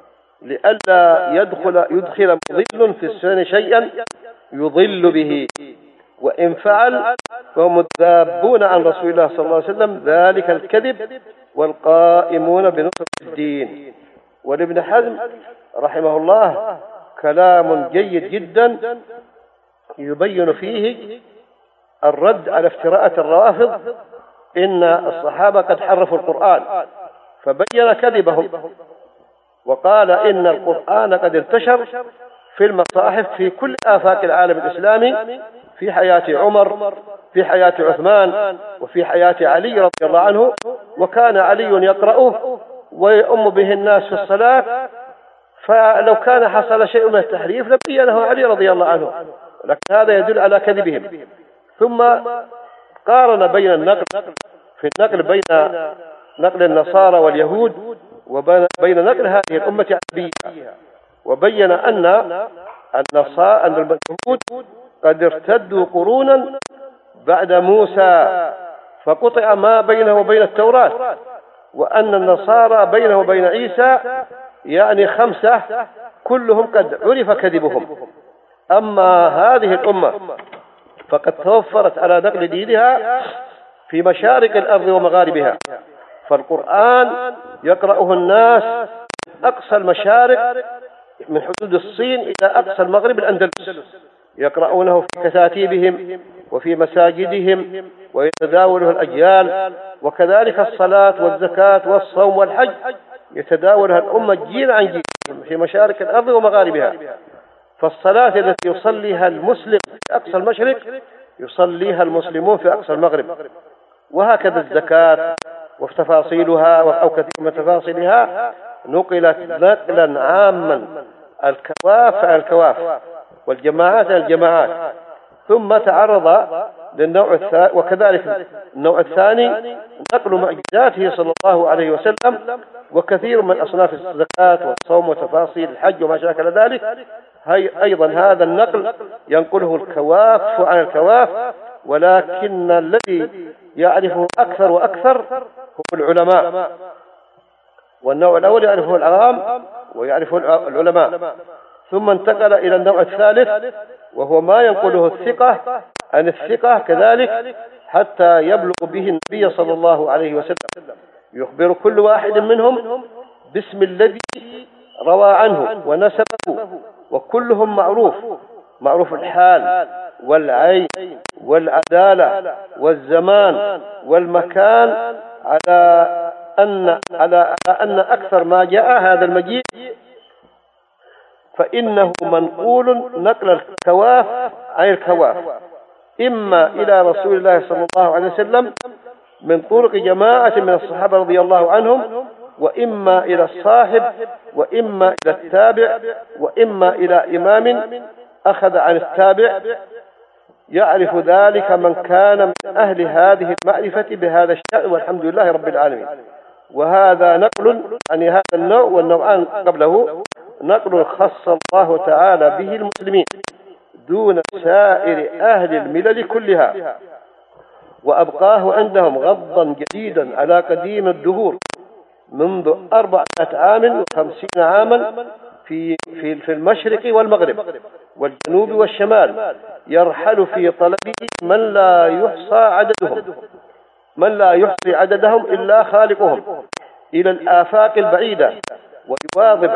لئلا يدخل مضل في السنن شيئا يضل به، وإن فعل فهم الذابون عن رسول الله صلى الله عليه وسلم ذلك الكذب، والقائمون بنصرة الدين. ولابن حزم رحمه الله كلام جيد جدا يبين فيه الرد على افتراءات الرافض إن الصحابة قد حرفوا القرآن، فبين كذبهم، وقال إن القرآن قد انتشر في المصاحف في كل آفاق العالم الإسلامي، في حياة عمر، في حياة عثمان، وفي حياة علي رضي الله عنه، وكان علي يقرأه ويؤم به الناس في الصلاة، فلو كان حصل شيء من التحريف لبينه علي رضي الله عنه، لكن هذا يدل على كذبهم. ثم قارن بين النقل بين نقل النصارى واليهود وبين نقل هذه الأمة عربية، وبين أن اليهود قد ارتدوا قرونا بعد موسى فقطع ما بينه وبين التوراة، وأن النصارى بينه وبين عيسى يعني 5 كلهم قد عرف كذبهم. أما هذه الأمة فقد توفرت على نقل دينها في مشارق الأرض ومغاربها، فالقرآن يقرأه الناس أقصى المشارق من حدود الصين إلى أقصى المغرب الأندلس، يقرؤونه في كتاتيبهم وفي مساجدهم، ويتداوله الأجيال، وكذلك الصلاة والزكاة والصوم والحج يتداولها الأمة جيل عن جيل في مشارق الأرض ومغاربها. فالصلاة التي يصليها المسلم في أقصى المشرق يصليها المسلمون في أقصى المغرب، وهكذا الزكاة وتفاصيلها أو كثير من تفاصيلها نقلت نقلا عاما، الكواف عن الكواف والجماعات عن الجماعات. ثم تعرض للنوع الثاني، وكذلك النوع الثاني نقل معجزاته صلى الله عليه وسلم، وكثير من أصناف الزكاة والصوم وتفاصيل الحج وما شاكل ذلك. أيضا هذا النقل ينقله الكواف عن الكواف، ولكن الذي يعرفه أكثر وأكثر هم العلماء، والنوع الأول يعرفه العوام ويعرفه العلماء. ثم انتقل إلى النوع الثالث، وهو ما ينقله الثقة عن الثقة كذلك، حتى يبلغ به النبي صلى الله عليه وسلم، يخبر كل واحد منهم باسم الذي روى عنه ونسبه، وكلهم معروف الحال والعين والعدالة والزمان والمكان، على أن أكثر ما جاء هذا المجيء فإنه منقول نقل الكواف عن الكواف، إما إلى رسول الله صلى الله عليه وسلم من طرق جماعة من الصحابة رضي الله عنهم، وإما إلى الصاحب، وإما إلى التابع، وإما إلى إمام أخذ عن التابع. يعرف ذلك من كان من أهل هذه المعرفة بهذا الشأن، والحمد لله رب العالمين. وهذا نقل عن هذا النوع، والنوعان قبله نقل خص الله تعالى به المسلمين دون سائر أهل الملل كلها، وأبقاه عندهم غضا جديدا على قديم الدهور منذ 400 عام و50 عاما في المشرق والمغرب والجنوب والشمال، يرحل في طلبه من لا يحصي عددهم إلا خالقهم إلى الآفاق البعيدة، ويواظب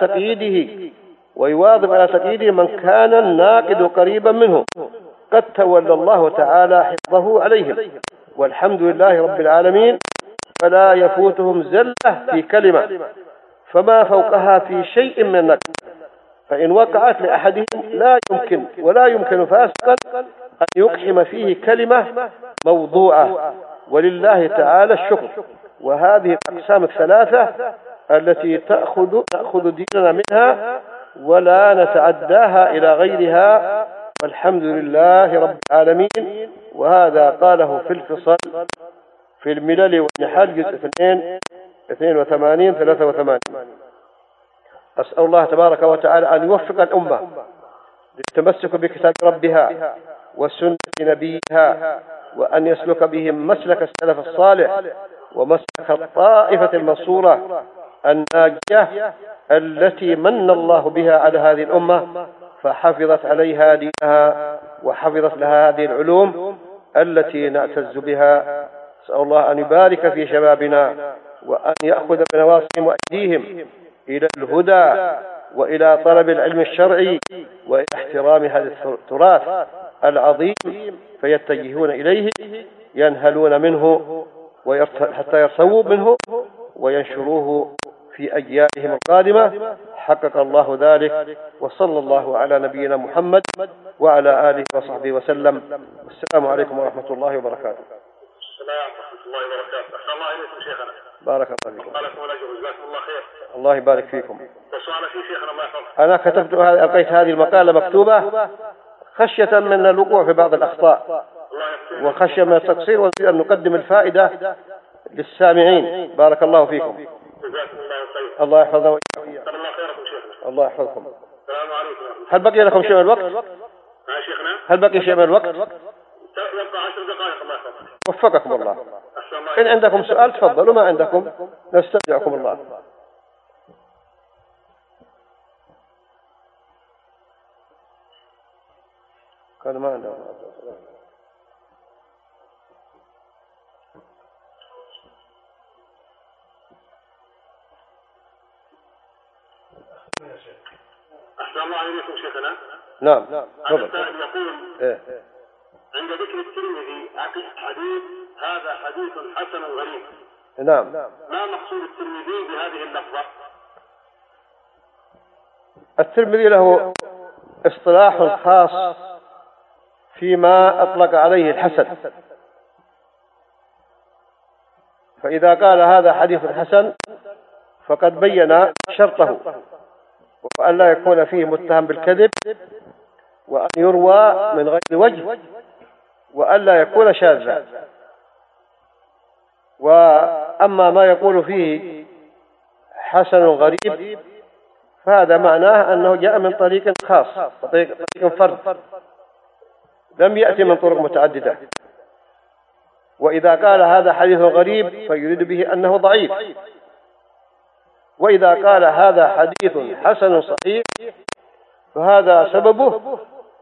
على تقييده من كان الناقد قريبا منه، قد تولى الله تعالى حفظه عليهم، والحمد لله رب العالمين، فلا يفوتهم زلة في كلمة فما فوقها في شيء من النقد، فإن وقعت لأحدهم ولا يمكن فاسقا أن يقحم فيه كلمة موضوعة، ولله تعالى الشكر. وهذه الأقسام الثلاثة التي نأخذ ديننا منها ولا نتعداها إلى غيرها، والحمد لله رب العالمين. وهذا قاله في الفصل في الملل والنحل جزء 82 83. أسأل الله تبارك وتعالى أن يوفق الأمة للتمسك بكتاب ربها وسنة نبيها، وأن يسلك بهم مسلك السلف الصالح ومسلك الطائفة المنصورة الناجية التي من الله بها على هذه الأمة، فحفظت عليها دينها وحفظت لها هذه العلوم التي نعتز بها. أسأل الله أن يبارك في شبابنا، وأن يأخذ بنواصيهم وأيديهم إلى الهدى وإلى طلب العلم الشرعي وإلى احترام هذا التراث العظيم، فيتجهون إليه ينهلون منه حتى يرسوا منه وينشروه في أجيالهم القادمة. حقق الله ذلك، وصلى الله على نبينا محمد وعلى آله وصحبه وسلم. السلام عليكم ورحمة الله وبركاته. السلام ورحمة الله وبركاته. أحسن الله إليكم شيخنا. بارك الله فيكم. قالكم الأجر وجزاكم الله خير. الله يبارك فيكم. وسؤال في شيخنا الله يحفظك. أنا ألقيت هذه المقالة مكتوبة خشية من الوقوع في بعض الأخطاء وخشية من التقصير، ونريد أن نقدم الفائدة للسامعين. بارك الله فيكم. جزاكم الله خير. الله يحفظنا وإياكم. الله خيركم شيخنا. الله يحفظكم. السلام عليكم. هل بقي لكم شيء من الوقت؟ يا شيخنا. هل بقي شيء من الوقت؟ يبقى 10 دقائق. الله يحفظك. وفقكم الله. إن عندكم سؤال تفضلوا، ما عندكم نستودعكم الله. كان ما عندهم. أحسن الله عليكم شيخنا. نعم. السائل يقول إيه. عند ذكر الترمذي حديث هذا حديث حسن غريب. نعم. ما مقصود الترمذي بهذه اللفظة؟ الترمذي له اصطلاح خاص فيما أطلق عليه الحسن، فإذا قال هذا حديث حسن فقد بين شرطه، وأن لا يكون فيه متهم بالكذب، وأن يروى من غير وجه، وأن لا يكون شاذا. وأما ما يقول فيه حسن غريب فهذا معناه أنه جاء من طريق خاص، طريق فرد، لم يأتي من طرق متعددة. وإذا قال هذا حديث غريب فيريد به أنه ضعيف، وإذا قال هذا حديث حسن صحيح فهذا سببه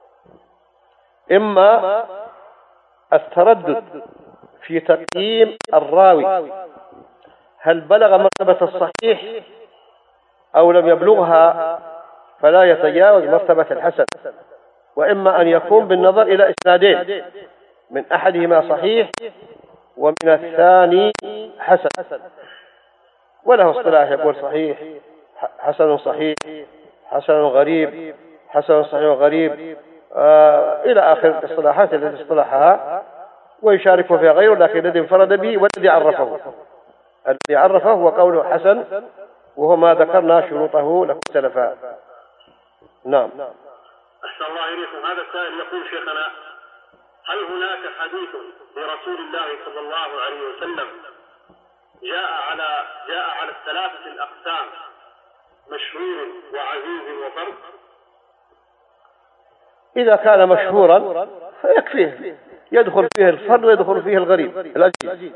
إما التردد في تقييم الراوي، هل بلغ مرتبة الصحيح أو لم يبلغها فلا يتجاوز مرتبة الحسن، وإما أن يكون بالنظر إلى إسنادين، من أحدهما صحيح ومن الثاني حسن، وله اصطلاح يقول صحيح، حسن صحيح، حسن غريب، حسن صحيح وغريب، إلى آخر الاصطلاحات التي اصطلحها، ويشارك فيها غيره، لكن الذي انفرد به والذي عرفه هو قوله حسن، وهو ما ذكرنا شروطه له سلفا. نعم. أحسن الله إليكم. هذا السائل يقول شيخنا: هل هناك حديث لرسول الله صلى الله عليه وسلم جاء على الثلاثة الأقسام، مشهور وعزيز وفرد؟ إذا كان مشهورا فيكفيه، يدخل فيه الفرد ويدخل فيه الغريب الأجل.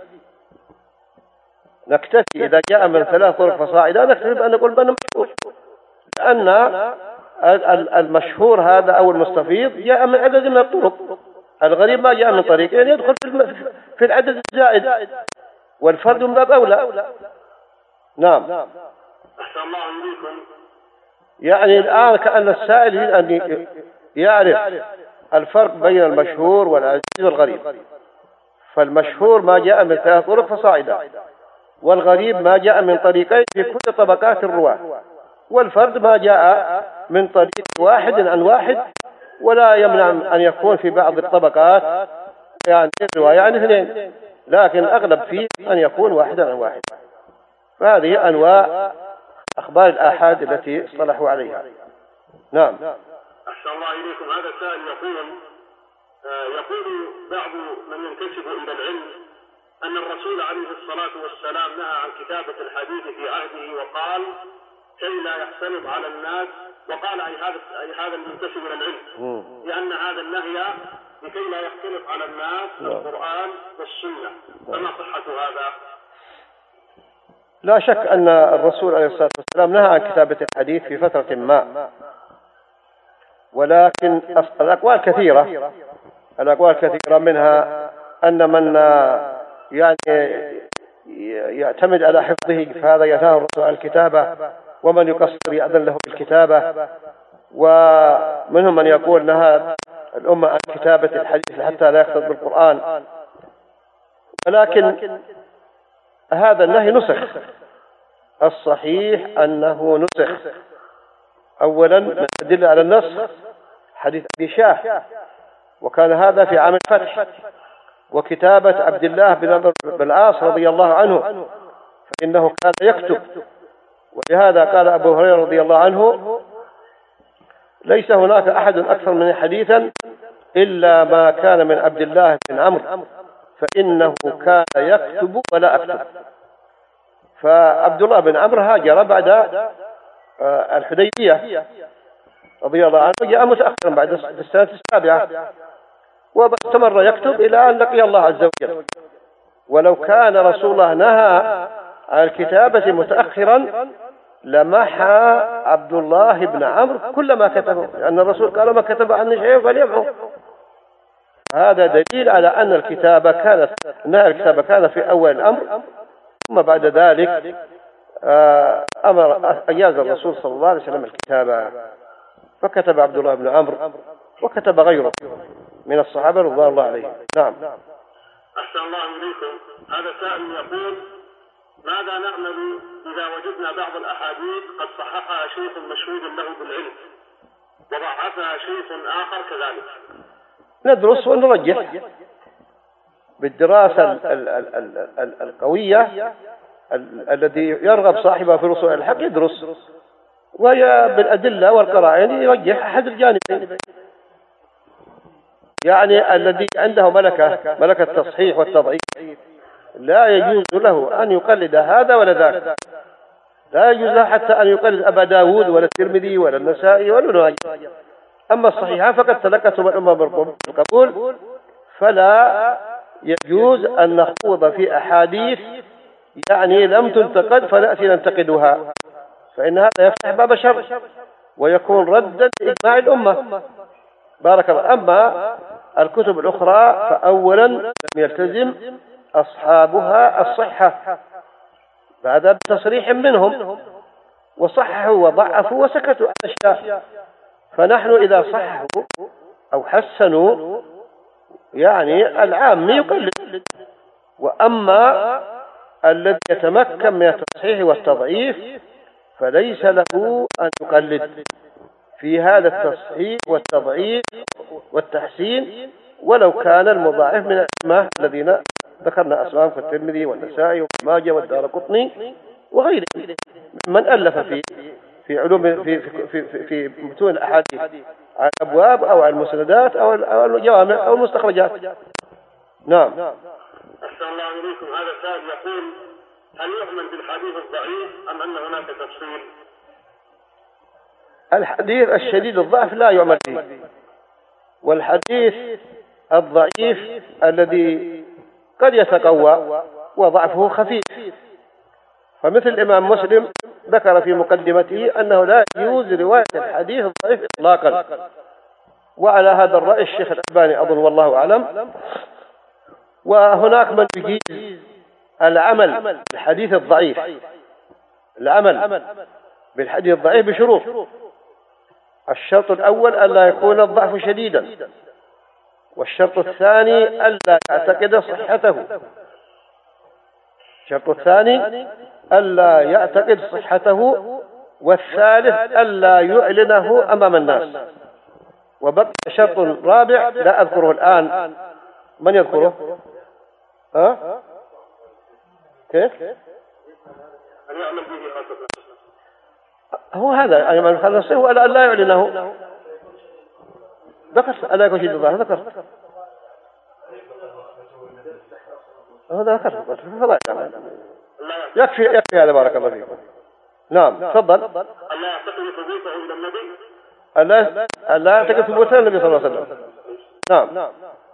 نكتفي إذا جاء من 3 طرق فصاعدا نكتفي بأن نقول بأنه مشهور، لأن المشهور هذا أو المستفيض جاء من عدد من الطرق، الغريب ما جاء من طريقين يدخل في العدد الزائد، والفرد من باب أولى. نعم. أحسن الله إليكم. يعني الآن كأن السائل يريد أن يعرف الفرق بين المشهور والعزيز والغريب. فالمشهور ما جاء من 3 طرق فصاعدا، والغريب ما جاء من طريقين في كل طبقات الرواة، والفرد ما جاء من طريق واحد عن واحد، ولا يمنع أن يكون في بعض الطبقات يعني الرواية يعني 2، لكن الأغلب فيه أن يكون واحدا عن واحد. فهذه أنواع أخبار الآحاد التي اصطلحوا عليها. نعم. أحسن الله إليكم. هذا سائل يقول بعض من ينتسب إلى العلم أن الرسول عليه الصلاة والسلام نهى عن كتابة الحديث في عهده وقال كي لا يختلط على الناس، وقال أي هذا المنتسب إلى العلم لأن هذا النهي لكي لا يختلط على الناس القرآن والسنة، فما صحة هذا؟ لا شك أن الرسول عليه الصلاة والسلام نهى عن كتابة الحديث في فترة ما، ولكن الأقوال كثيرة منها أن من يعني يعتمد على حفظه فهذا ينهى الرسول عن الكتابة، ومن يقصر يأذن له بالكتابة، ومنهم من يقول نهى الأمة عن كتابة الحديث حتى لا يختلط بالقرآن. ولكن هذا النهي نسخ، الصحيح أنه نسخ. أولا من الأدلة على النسخ حديث أبي شاه، وكان هذا في عام الفتح، وكتابة عبد الله بن العاص رضي الله عنه فإنه كان يكتب، ولهذا قال أبو هريرة رضي الله عنه ليس هناك أحد أكثر من حديثا إلا ما كان من عبد الله بن عمرو فإنه كان يكتب ولا أكتب. فعبد الله بن عمرو هاجر بعد الحديبية رضي الله عنه، جاء متأخرا بعد السنة 7، واستمر يكتب إلى أن لقي الله عز وجل. ولو كان رسول الله نهى عن الكتابة متأخرا لمحى عبد الله بن عمرو كل ما كتبه، لأن الرسول قال ما كتب عني شيء فليمحه. هذا دليل على أن الكتابة كانت في أول الأمر، ثم بعد ذلك أجاز الرسول صلى الله عليه وسلم الكتابة، فكتب عبد الله بن عمرو وكتب غيره من الصحابة رضي الله عليهم. نعم. أحسن الله إليكم. هذا سائل يقول ماذا نعمل إذا وجدنا بعض الأحاديث قد صححها شيخ مشهود له بالعلم وضعفها شيخ آخر كذلك؟ ندرس ونرجح بالدراسة القوية الذي يرغب صاحبه في رسول الحق يدرس، وهي بالأدلة والقرائن يرجح أحد الجانبين. يعني الذي عنده ملكة التصحيح والتضعيف لا يجوز له أن يقلد هذا ولا ذاك، لا يجوز له حتى أن يقلد أبا داود ولا الترمذي ولا النسائي ولا ابن ماجه. أما الصحيحان فقد تلقتهم الأمة بالقبول، فلا يجوز أن نخوض في أحاديث يعني لم تنتقد فنأتي ننتقدها، فإن هذا يفتح باب شر ويكون ردا لإجماع الأمة. بارك الله. أما الكتب الأخرى فأولا لم يلتزم أصحابها الصحة بعد تصريح منهم، وصححوا وضعفوا وسكتوا عن أشياء. فنحن إذا صححوا أو حسنوا يعني العام يقلد، وأما الذي يتمكن من التصحيح والتضعيف فليس له أن يقلد في هذا التصحيح والتضعيف والتحسين، ولو كان المضاعف من الأئمة الذين ذكرنا أسماءهم كالترمذي والنسائي وابن ماجه والدارقطني وغيره من ألف في علوم في متون الأحاديث على الأبواب أو على المسندات أو الجوامع أو المستخرجات. نعم. أحسن الله إليكم. هذا سائل يقول هل يؤمن بالحديث الضعيف أم أن هناك تفصيل؟ الحديث الشديد الضعف لا يعمل به، والحديث الضعيف الذي قد يتقوى وضعفه خفيف. فمثل الإمام مسلم ذكر في مقدمته أنه لا يجوز رواية الحديث الضعيف إطلاقا، وعلى هذا الرأي الشيخ الألباني أظن والله أعلم. وهناك من يجيز العمل بالحديث الضعيف، العمل بالحديث الضعيف بشروط. الشرط الأول ألا يكون الضعف شديدا، والشرط الثاني ألا يعتقد صحته، الشرط الثاني ألا يعتقد صحته، والثالث ألا يعلنه أمام الناس. وبقي شرط رابع لا أذكره الآن، من يذكره؟ كيف؟ هو هذا يعني من خلصه هو ألا يعلنه. ذكر ألا يكون شيء ضعف، ذكر هذا ذكر. يكفي هذا، بارك الله فيكم. نعم تفضل. الله يعتقد ثبوته إلى النبي، ألا يعتقد ثبوته النبي صلى الله عليه وسلم. نعم.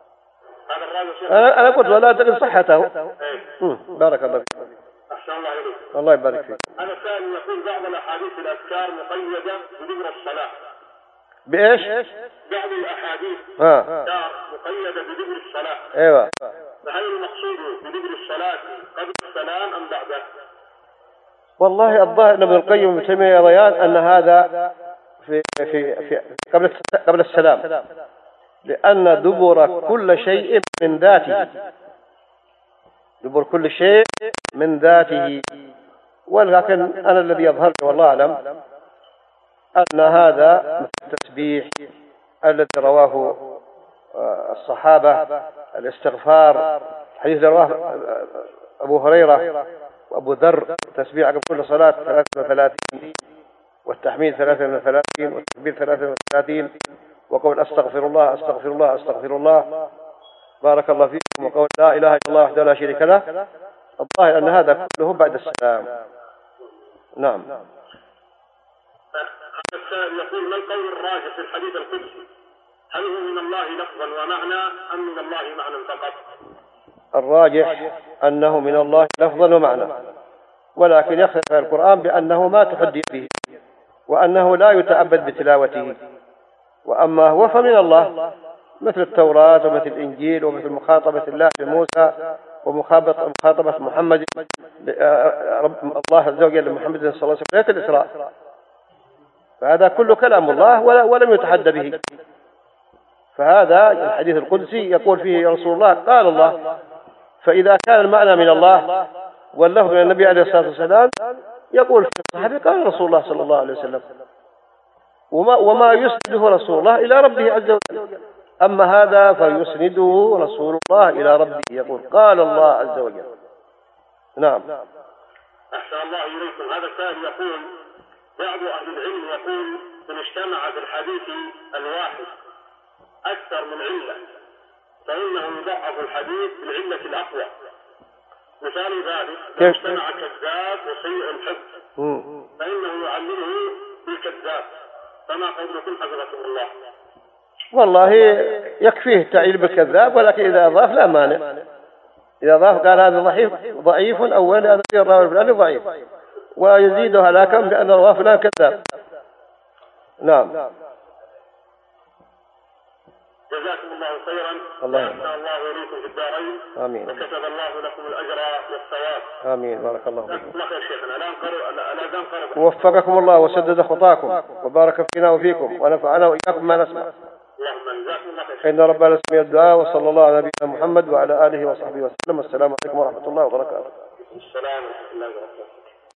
أنا قلت ولا يعتقد صحته. بارك الله فيك. أحسن الله إليك. الله يبارك فيك. أنا الثاني يقول بعض الأحاديث الأذكار مقيدة بذكر الصلاة. بإيش؟ بعض الأحاديث الأذكار مقيدة بذكر الصلاة. أيوة. فهل المقصود بذكر الصلاة قبل السلام أم بعده؟ والله الظاهر ابن القيم وابن تيمية ريان أن هذا في قبل السلام، لأن دبر كل شيء من ذاته، دبر كل شيء من ذاته. ولكن أنا الذي يظهر لي والله أعلم أن هذا مثل التسبيح الذي رواه الصحابة، الاستغفار، الحديث الذي رواه أبو هريرة وأبو ذر، تسبيح عقب كل صلاة 33، والتحميد 33، والتكبير 33، وقول أستغفر الله أستغفر الله أستغفر الله، بارك الله فيكم، وقول لا إله إلا الله وحده لا شريك له. الظاهر أن هذا كله بعد السلام. نعم. السائل يقول ما القول الراجح في الحديث القدسي؟ هل هو من الله لفظا ومعنى أم من الله معنى فقط؟ الراجح أنه من الله لفظا ومعنى، ولكن يختلف القرآن بأنه ما تحدي به، وأنه لا يتعبد بتلاوته. وأما هو فمن الله، مثل التوراة ومثل الإنجيل ومثل مخاطبة الله لموسى ومخاطبة محمد الله عز وجل لمحمد صلى الله عليه وسلم في ليلة الإسراء. فهذا كله كلام الله ولم يتحدى به. فهذا الحديث القدسي يقول فيه رسول الله قال الله، فإذا كان المعنى من الله واللفظ من النبي عليه الصلاة والسلام يقول في الصحابي قال رسول الله صلى الله عليه وسلم، وما يسنده رسول الله إلى ربه عز وجل. أما هذا فيسنده رسول الله إلى ربه، يقول قال الله عز وجل. نعم. أحسن الله إليكم. هذا السائل يقول بعض أهل العلم يقول إن اجتمع في الحديث الواحد أكثر من علة فإنه يضعف الحديث بالعلة الأقوى. مثال ذلك لو اجتمع كذاب وسيء الحفظ فإنه يعلمه بالكذاب، فما قولكم حفظكم الله؟ والله يكفيه التعليل بالكذاب، ولكن إذا أضاف لا مانع. إذا أضاف قال هذا ضعيف أو هذا الراوي الفلاني ضعيف، ويزيده هلاكا بأن رواه فلان كذاب. نعم. جزاكم الله خيرا. الله يحسن الله إليكم في الدارين. آمين. وكتب الله لكم الأجر والثواب. آمين. بارك الله فيكم. الله خير شيخنا. الأذان قرب. وفقكم الله وسدد خطاكم وبارك فينا وفيكم ونفعنا وإياكم ما نسمع. اللهم جزاكم الله خير. إن ربنا سميع الدعاء، وصلى الله على نبينا محمد وعلى آله وصحبه وسلم. السلام عليكم ورحمة الله وبركاته. السلام ورحمة الله وبركاته.